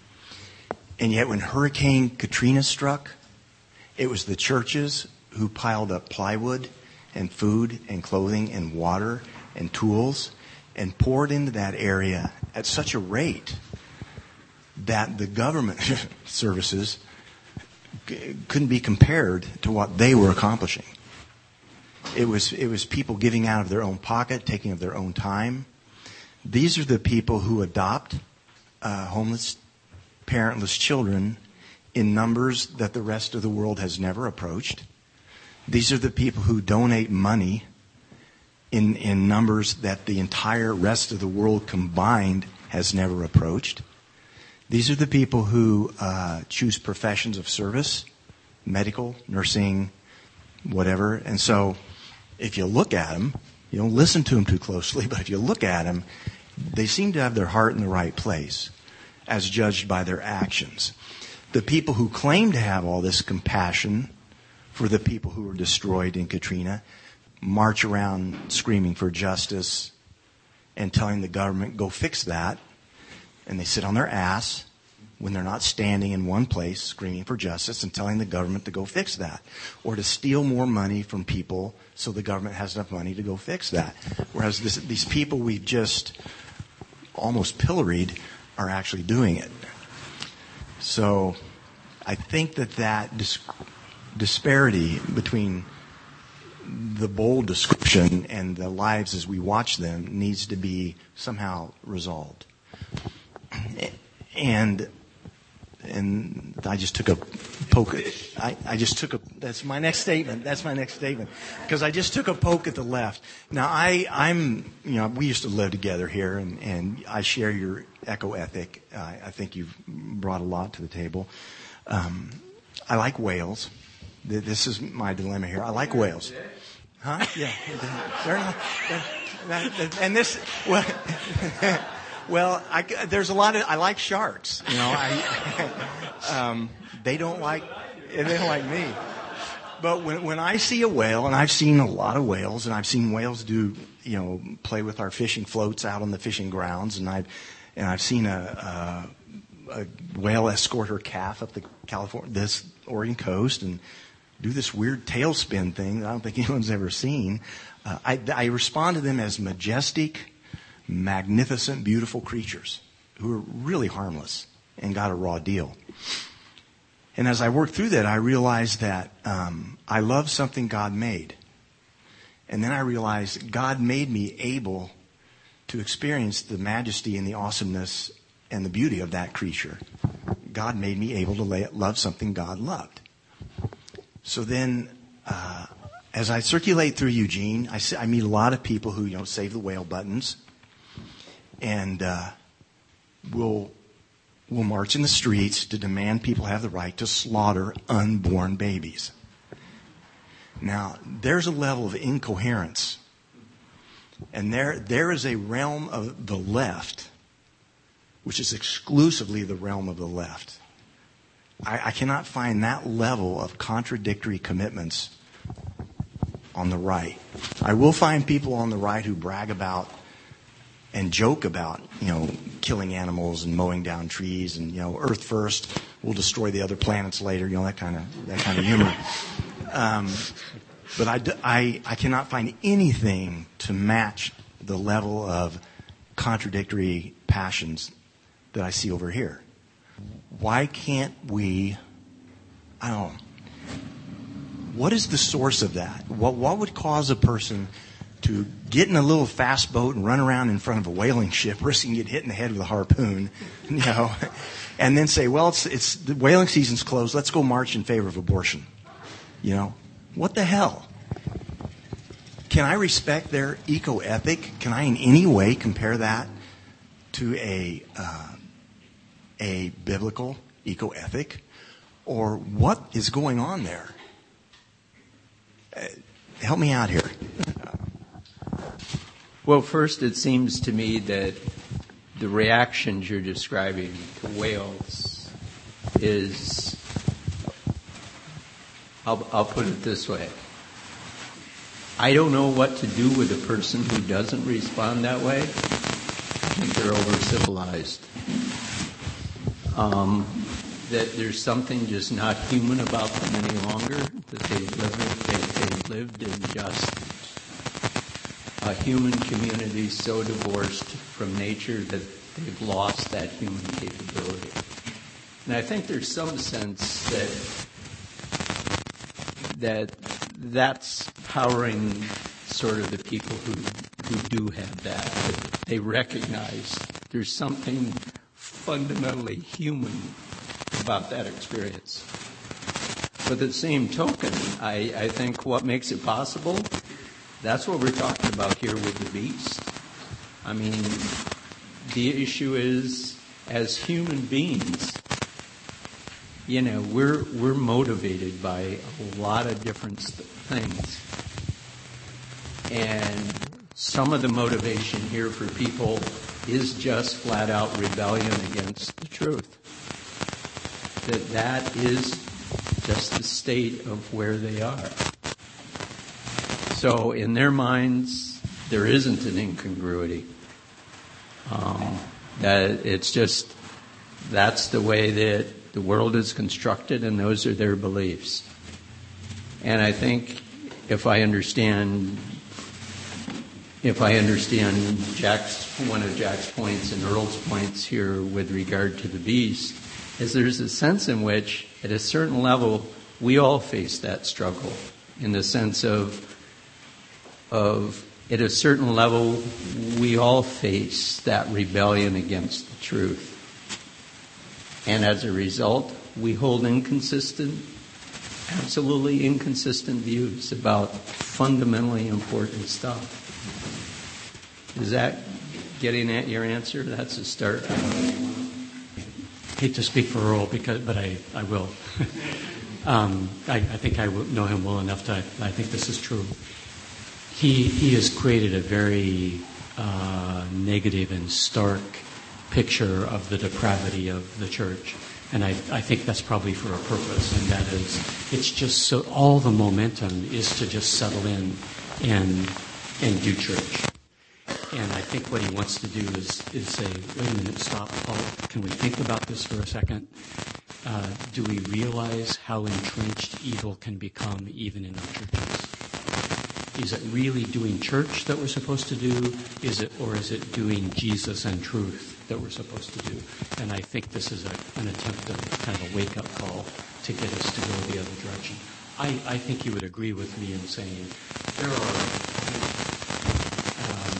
And yet when Hurricane Katrina struck, it was the churches who piled up plywood and food and clothing and water and tools and poured into that area at such a rate that the government services c- couldn't be compared to what they were accomplishing. It was it was people giving out of their own pocket, taking of their own time. These are the people who adopt uh, homeless, parentless children in numbers that the rest of the world has never approached. These are the people who donate money in in numbers that the entire rest of the world combined has never approached. These are the people who uh, choose professions of service, medical, nursing, whatever. And so if you look at them, you don't listen to them too closely, but if you look at them, they seem to have their heart in the right place as judged by their actions. The people who claim to have all this compassion for the people who were destroyed in Katrina march around screaming for justice and telling the government, go fix that. And they sit on their ass when they're not standing in one place screaming for justice and telling the government to go fix that. Or to steal more money from people so the government has enough money to go fix that. Whereas this, these people we've just almost pilloried are actually doing it. So I think that that dis- disparity between the bold description and the lives as we watch them needs to be somehow resolved. And and I just took a poke. I, I just took a. That's my next statement. That's my next statement because I just took a poke at the left. Now I I'm you know we used to live together here and, and I share your eco ethic. Uh, I think you've brought a lot to the table. Um, I like whales. This is my dilemma here. I like whales. Huh? Yeah. And this. Well, Well, I, there's a lot of. I like sharks. You know, I, um, they don't like. They don't like me. but when when I see a whale, and I've seen a lot of whales, and I've seen whales do, you know, play with our fishing floats out on the fishing grounds, and I've and I've seen a, a, a whale escort her calf up the California, this Oregon coast, and do this weird tailspin thing that I don't think anyone's ever seen. Uh, I, I respond to them as majestic, magnificent, beautiful creatures who are really harmless and got a raw deal. And as I worked through that, I realized that um, I love something God made. And then I realized God made me able to experience the majesty and the awesomeness and the beauty of that creature. God made me able to lay, love something God loved. So then, uh, as I circulate through Eugene, I, I meet a lot of people who, you know, save the whale buttons. And uh, will will march in the streets to demand people have the right to slaughter unborn babies. Now, there's a level of incoherence. And there there is a realm of the left, which is exclusively the realm of the left. I, I cannot find that level of contradictory commitments on the right. I will find people on the right who brag about and joke about, you know, killing animals and mowing down trees and, you know, Earth first, we'll destroy the other planets later, you know, that kind of that kind of humor. Um, but I, I, I cannot find anything to match the level of contradictory passions that I see over here. Why can't we, I don't know, what is the source of that? What, what would cause a person to get in a little fast boat and run around in front of a whaling ship, risking getting hit in the head with a harpoon, you know, and then say, well, it's, it's the whaling season's closed, let's go march in favor of abortion. You know, what the hell? Can I respect their eco-ethic? Can I in any way compare that to a uh, a biblical eco-ethic? Or what is going on there? Uh, help me out here. Well, first, it seems to me that the reactions you're describing to whales is, I'll, I'll put it this way. I don't know what to do with a person who doesn't respond that way. I think they're over-civilized. Um, that there's something just not human about them any longer, that they've lived, they, they've lived in just a human community so divorced from nature that they've lost that human capability. And I think there's some sense that that that's powering sort of the people who who do have that. That they recognize there's something fundamentally human about that experience. But at the same token, I, I think what makes it possible, that's what we're talking about here with the beast. I mean, the issue is, as human beings, you know, we're we're motivated by a lot of different things. And some of the motivation here for people is just flat out rebellion against the truth. That that is just the state of where they are. So in their minds, there isn't an incongruity. Um, that it's just, that's the way that the world is constructed, and those are their beliefs. And I think if I understand, if I understand Jack's, one of Jack's points and Earl's points here with regard to the beast, is there's a sense in which, at a certain level, we all face that struggle, in the sense of, of at a certain level, we all face that rebellion against the truth. And as a result, we hold inconsistent, absolutely inconsistent views about fundamentally important stuff. Is that getting at your answer? That's a start. I hate to speak for Earl, because, but I, I will. um, I, I think I know him well enough to, I think this is true. He, he has created a very uh, negative and stark picture of the depravity of the church. And I, I think that's probably for a purpose, and that is, it's just so, all the momentum is to just settle in and and do church. And I think what he wants to do is, is say, wait a minute, stop, Paul, can we think about this for a second? Uh, do we realize how entrenched evil can become even in our churches? Is it really doing church that we're supposed to do? Is it, or is it doing Jesus and truth that we're supposed to do? And I think this is a, an attempt at kind of a wake-up call to get us to go the other direction. I, I think you would agree with me in saying there are. Um,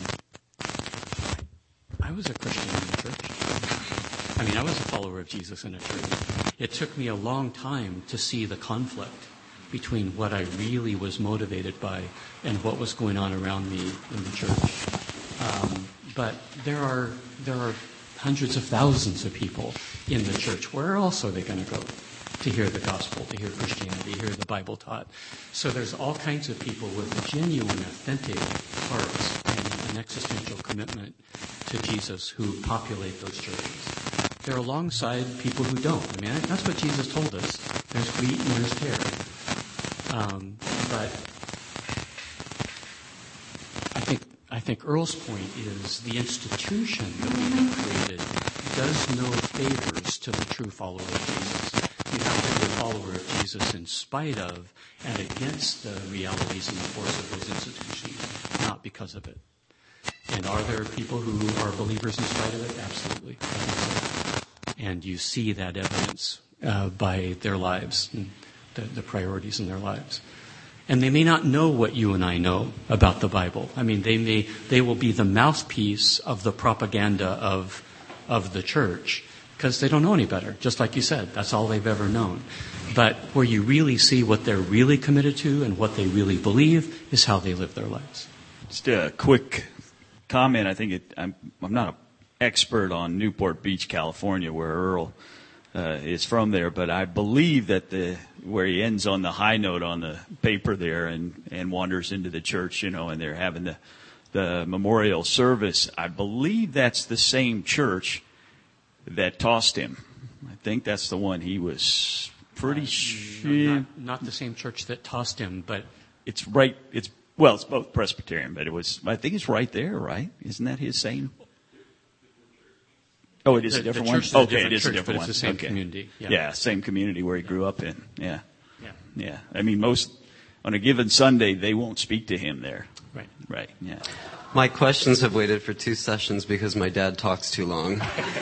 I was a Christian in the church. I mean, I was a follower of Jesus in a church. It took me a long time to see the conflict between what I really was motivated by and what was going on around me in the church. Um, but there are there are hundreds of thousands of people in the church. Where else are they going to go to hear the gospel, to hear Christianity, to hear the Bible taught? So there's all kinds of people with genuine, authentic hearts and an existential commitment to Jesus who populate those churches. They're alongside people who don't. I mean, that's what Jesus told us. There's wheat and there's tare. Um, but I think I think Earl's point is the institution that we have created does no favors to the true follower of Jesus. You have to be a follower of Jesus in spite of and against the realities and the force of those institutions, not because of it. And are there people who are believers in spite of it? Absolutely. I think so. And you see that evidence uh, by their lives and the, the priorities in their lives. And they may not know what you and I know about the Bible. I mean, they may they will be the mouthpiece of the propaganda of of the church because they don't know any better. Just like you said, that's all they've ever known. But where you really see what they're really committed to and what they really believe is how they live their lives. Just a quick comment. I think it, I'm I'm not an expert on Newport Beach, California, where Earl uh, is from there, but I believe that the where he ends on the high note on the paper there and, and wanders into the church, you know, and they're having the the memorial service. I believe that's the same church that tossed him. I think that's the one he was pretty uh, sure. No, not, not the same church that tossed him, but it's right. It's well, it's both Presbyterian, but it was. I think it's right there, right? Isn't that his same? Oh, it is the, a different the one? Church is a okay, different it is church, a different but one. It's the same okay. community. Yeah. yeah, same community where he grew up in. Yeah. Yeah. Yeah. I mean, most, on a given Sunday, they won't speak to him there. Right. Right, yeah. My questions have waited for two sessions because my dad talks too long.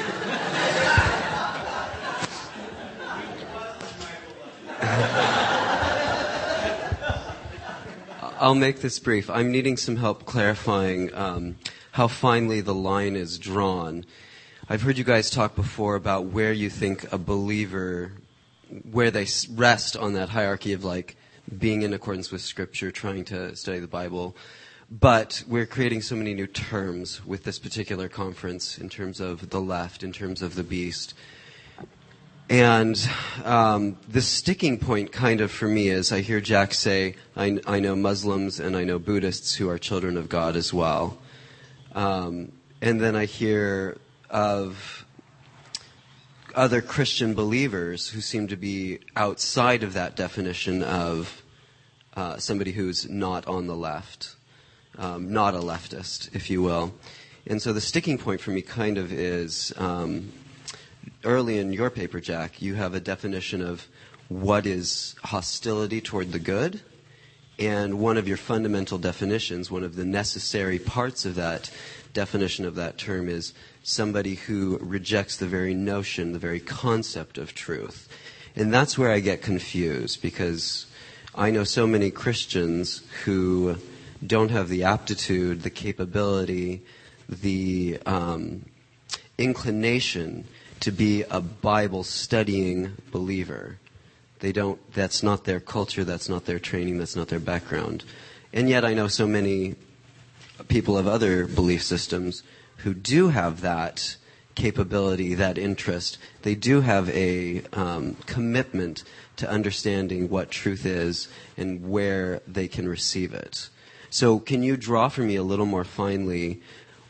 I'll make this brief. I'm needing some help clarifying um, how finely the line is drawn. I've heard you guys talk before about where you think a believer, where they rest on that hierarchy of like being in accordance with Scripture, trying to study the Bible. But we're creating so many new terms with this particular conference in terms of the left, in terms of the beast. And um, the sticking point kind of for me is I hear Jack say, I, I know Muslims and I know Buddhists who are children of God as well. Um, and then I hear of other Christian believers who seem to be outside of that definition of uh, somebody who's not on the left, um, not a leftist, if you will. And so the sticking point for me kind of is... Um, Early in your paper, Jack, you have a definition of what is hostility toward the good, and one of your fundamental definitions, one of the necessary parts of that definition of that term is somebody who rejects the very notion, the very concept of truth. And that's where I get confused, because I know so many Christians who don't have the aptitude, the capability, the um, inclination to be a Bible-studying believer. They don't, that's not their culture, that's not their training, that's not their background. And yet I know so many people of other belief systems who do have that capability, that interest. They do have a um, commitment to understanding what truth is and where they can receive it. So can you draw for me a little more finely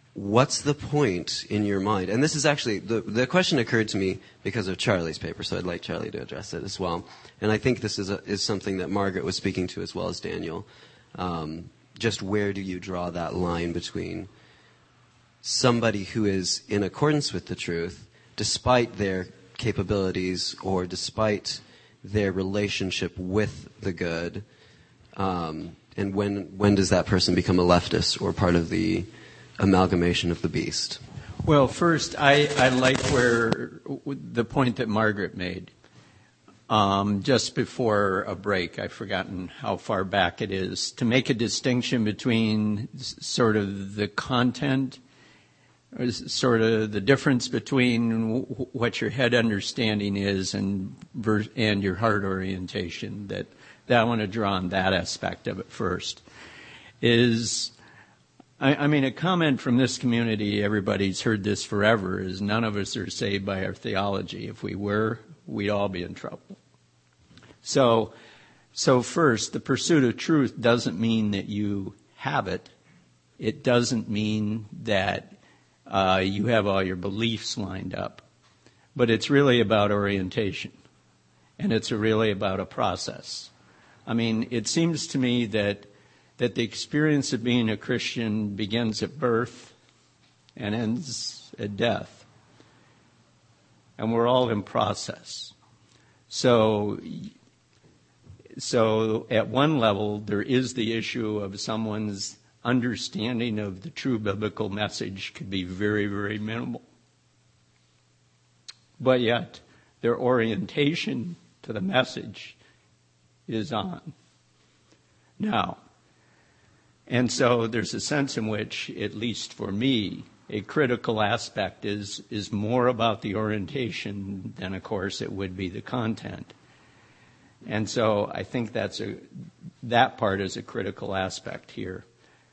what's the point in your mind? And this is actually, the, the question occurred to me because of Charlie's paper, so I'd like Charlie to address it as well. And I think this is, a, is something that Margaret was speaking to as well as Daniel. Um, just where do you draw that line between somebody who is in accordance with the truth, despite their capabilities or despite their relationship with the good, um, and when when does that person become a leftist or part of the amalgamation of the beast? Well, first, I, I like where the point that Margaret made. Um, just before a break, I've forgotten how far back it is, to make a distinction between sort of the content, sort of the difference between what your head understanding is and and your heart orientation. That, that I want to draw on that aspect of it first. Is, I, I mean, a comment from this community, everybody's heard this forever, is none of us are saved by our theology. If we were, we'd all be in trouble. So, so first, the pursuit of truth doesn't mean that you have it. It doesn't mean that uh, you have all your beliefs lined up. But it's really about orientation. And it's really about a process. I mean, it seems to me that that the experience of being a Christian begins at birth and ends at death. And we're all in process. So, so at one level, there is the issue of someone's understanding of the true biblical message could be very, very minimal. But yet, their orientation to the message is on. Now, and so there's a sense in which, at least for me, a critical aspect is, is more about the orientation than, of course, it would be the content. And so I think that's a, that part is a critical aspect here.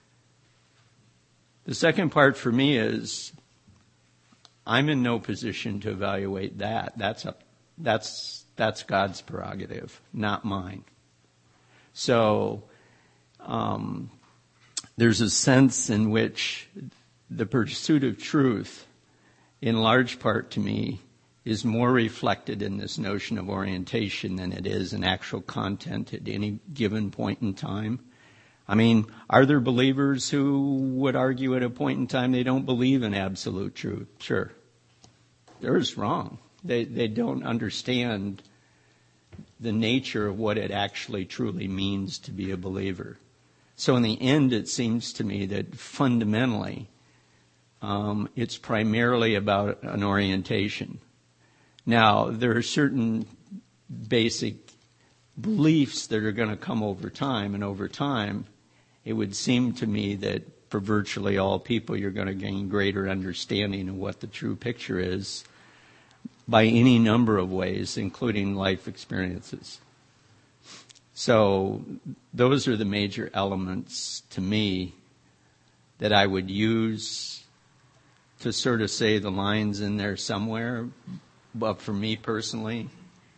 The second part for me is I'm in no position to evaluate that. That's a, that's, that's God's prerogative, not mine. So, um, there's a sense in which the pursuit of truth, in large part to me, is more reflected in this notion of orientation than it is in actual content at any given point in time. I mean, are there believers who would argue at a point in time they don't believe in absolute truth? Sure. They're just wrong. They, they don't understand the nature of what it actually truly means to be a believer. So in the end, it seems to me that fundamentally, um, it's primarily about an orientation. Now, there are certain basic beliefs that are going to come over time, and over time, it would seem to me that for virtually all people, you're going to gain greater understanding of what the true picture is by any number of ways, including life experiences. So those are the major elements to me that I would use to sort of say the line's in there somewhere. But for me personally,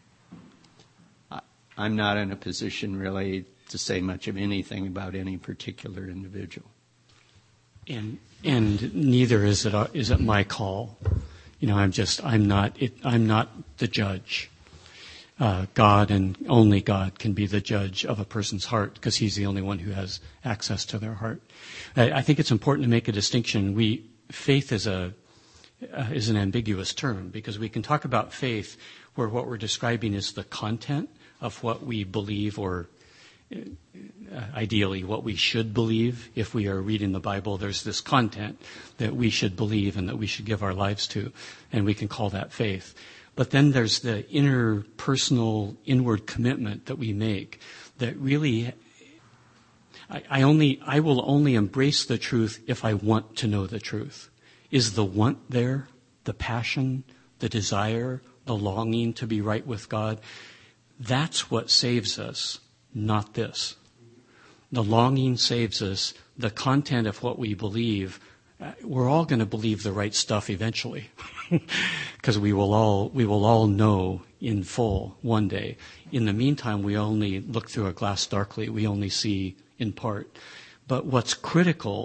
I'm not in a position really to say much of anything about any particular individual. And and neither is it is it my call. You know, I'm just I'm not it, I'm not the judge. Uh, God and only God can be the judge of a person's heart because He's the only one who has access to their heart. I, I think it's important to make a distinction. We faith is a uh, is an ambiguous term because we can talk about faith where what we're describing is the content of what we believe, or uh, ideally what we should believe. If we are reading the Bible, there's this content that we should believe and that we should give our lives to, and we can call that faith. But then there's the inner personal inward commitment that we make that really, I, I only, I will only embrace the truth if I want to know the truth. Is the want there? The passion, the desire, the longing to be right with God? That's what saves us, not this. The longing saves us. The content of what we believe, we're all going to believe the right stuff eventually, because we will all we will all know in full one day. In the meantime, we only look through a glass darkly. We only see in part. But what's critical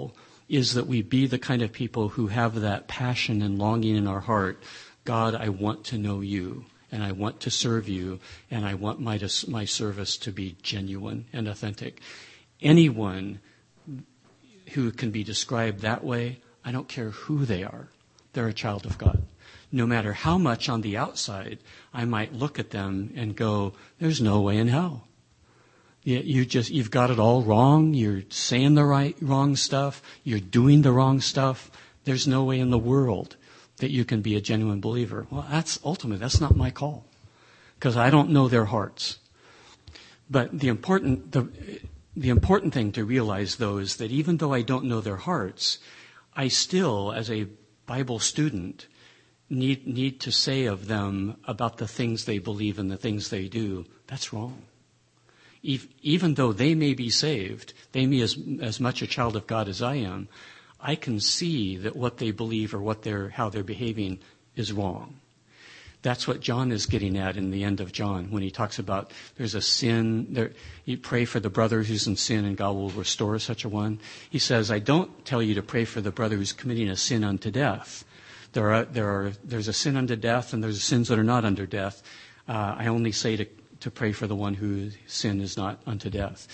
is that we be the kind of people who have that passion and longing in our heart. God, I want to know you, and I want to serve you, and I want my, my service to be genuine and authentic. Anyone who can be described that way, I don't care who they are, they're a child of God. No matter how much on the outside I might look at them and go, there's no way in hell. You, you just, you've got it all wrong. You're saying the right, wrong stuff. You're doing the wrong stuff. There's no way in the world that you can be a genuine believer. Well, that's ultimate. That's not my call, because I don't know their hearts. But the important, the, the important thing to realize, though, is that even though I don't know their hearts, I still, as a Bible student, need need to say of them about the things they believe and the things they do, that's wrong. Even though they may be saved, they may be as, as much a child of God as I am, I can see that what they believe or what they're, how they're behaving is wrong. That's what John is getting at in the end of John when he talks about there's a sin. There, you pray for the brother who's in sin and God will restore such a one. He says, I don't tell you to pray for the brother who's committing a sin unto death. There are, there are, there's a sin unto death and there's sins that are not unto death. Uh, I only say to, to pray for the one whose sin is not unto death.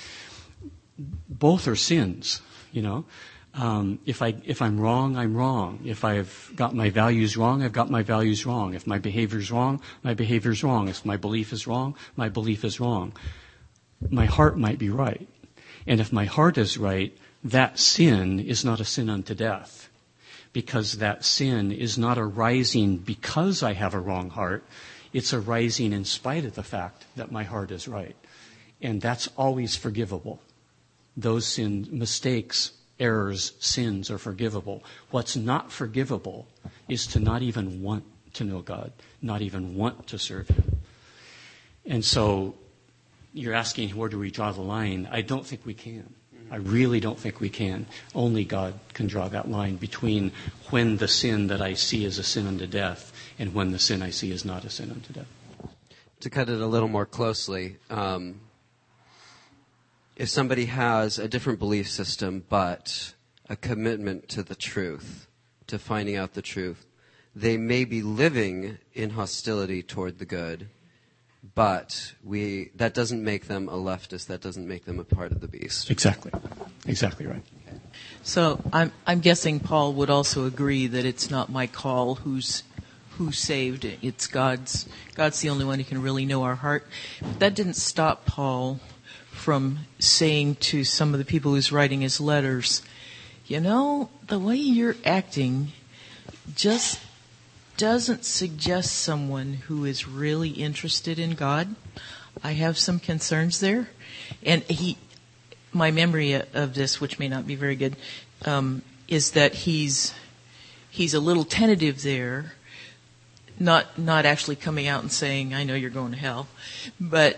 Both are sins, you know. Um, if I, if I'm wrong, I'm wrong. If I've got my values wrong, I've got my values wrong. If my behavior's wrong, my behavior's wrong. If my belief is wrong, my belief is wrong. My heart might be right. And if my heart is right, that sin is not a sin unto death. Because that sin is not arising because I have a wrong heart. It's arising in spite of the fact that my heart is right. And that's always forgivable. Those sin, mistakes, errors, sins are forgivable. What's not forgivable is to not even want to know God, not even want to serve Him. And so you're asking, where do we draw the line? I don't think we can. I really don't think we can. Only God can draw that line between when the sin that I see is a sin unto death and when the sin I see is not a sin unto death. To cut it a little more closely, um, if somebody has a different belief system but a commitment to the truth, to finding out the truth, they may be living in hostility toward the good, but we that doesn't make them a leftist. That doesn't make them a part of the beast. Exactly. Exactly right. So I'm I'm guessing Paul would also agree that it's not my call who's who's saved. It's God's. God's the only one who can really know our heart. But that didn't stop Paul from saying to some of the people who's writing his letters, you know, the way you're acting just doesn't suggest someone who is really interested in God. I have some concerns there. And he, my memory of this, which may not be very good, um, is that he's, he's a little tentative there, not, not actually coming out and saying, I know you're going to hell. But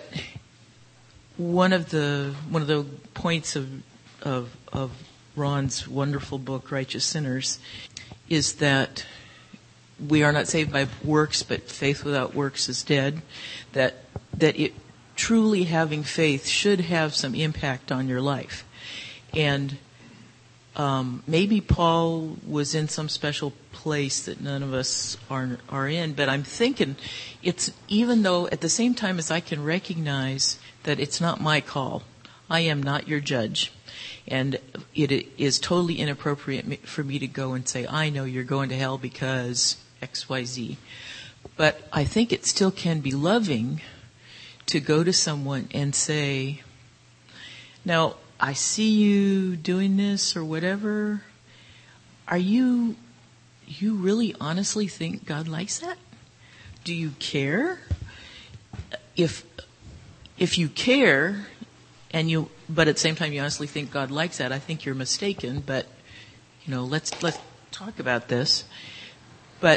one of the, one of the points of, of, of Ron's wonderful book, Righteous Sinners, is that we are not saved by works, but faith without works is dead. That that it truly having faith should have some impact on your life. And um, maybe Paul was in some special place that none of us are are in. But I'm thinking, it's even though at the same time as I can recognize that it's not my call, I am not your judge. And it is totally inappropriate for me to go and say, I know you're going to hell because X Y Z. But I think it still can be loving to go to someone and say, now, I see you doing this or whatever. Are you, you really honestly think God likes that? Do you care? If, if you care, and you, but at the same time you honestly think God likes that, I think you're mistaken. But, you know, let's, let's talk about this. But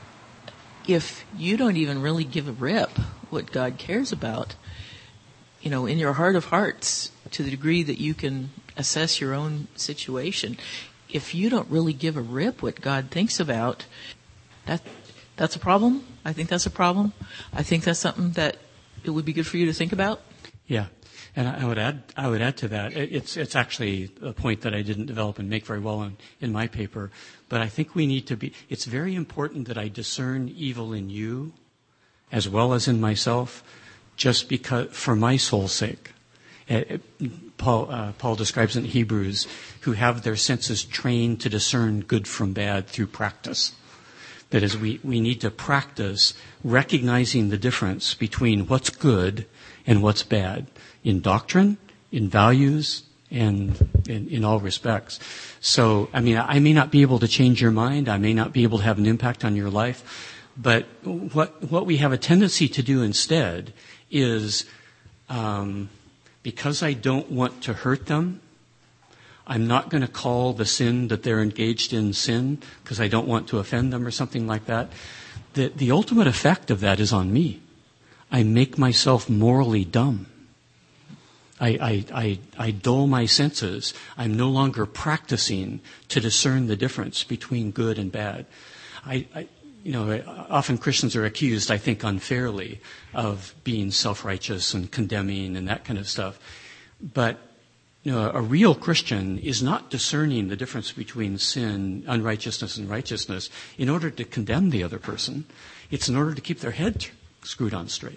if you don't even really give a rip what God cares about, you know, in your heart of hearts, to the degree that you can assess your own situation, if you don't really give a rip what God thinks about, that, that's a problem. I think that's a problem. I think that's something that it would be good for you to think about. Yeah. And I would add, I would add to that. It's, it's actually a point that I didn't develop and make very well in, in my paper. But I think we need to be, it's very important that I discern evil in you as well as in myself, just because, for my soul's sake. Uh, Paul, uh, Paul describes in Hebrews, who have their senses trained to discern good from bad through practice. That is, we, we need to practice recognizing the difference between what's good and what's bad in doctrine, in values, and in, in all respects. So, I mean, I may not be able to change your mind. I may not be able to have an impact on your life. But what what we have a tendency to do instead is, um, because I don't want to hurt them, I'm not going to call the sin that they're engaged in sin because I don't want to offend them or something like that. The, the ultimate effect of that is on me. I make myself morally dumb. I, I, I, I dull my senses. I'm no longer practicing to discern the difference between good and bad. I, I, you know, often Christians are accused, I think unfairly, of being self-righteous and condemning and that kind of stuff. But you know, a real Christian is not discerning the difference between sin, unrighteousness, and righteousness in order to condemn the other person. It's in order to keep their head screwed on straight.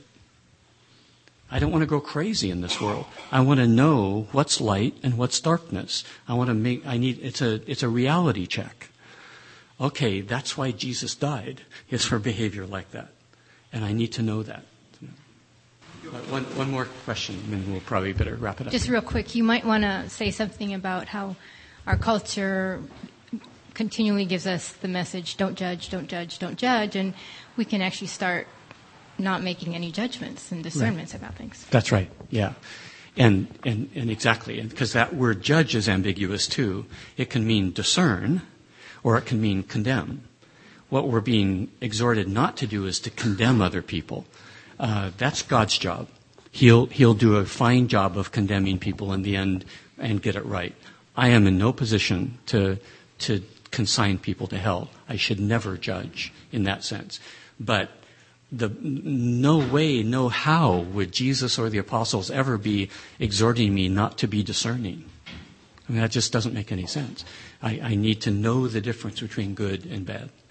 I don't want to go crazy in this world. I want to know what's light and what's darkness. I want to make, I need, it's a, it's a reality check. Okay, that's why Jesus died, is for behavior like that. And I need to know that. One, one more question, and then we'll probably better wrap it up. Just real quick, you might want to say something about how our culture continually gives us the message, don't judge, don't judge, don't judge, and we can actually start not making any judgments and discernments right. about things. That's right, yeah. And, and, and exactly, and because that word judge is ambiguous too. It can mean discern, or it can mean condemn. What we're being exhorted not to do is to condemn other people. Uh, that's God's job. He'll, he'll do a fine job of condemning people in the end and get it right. I am in no position to, to consign people to hell. I should never judge in that sense. But the, no way, no how would Jesus or the apostles ever be exhorting me not to be discerning. I mean, that just doesn't make any sense. I, I need to know the difference between good and bad.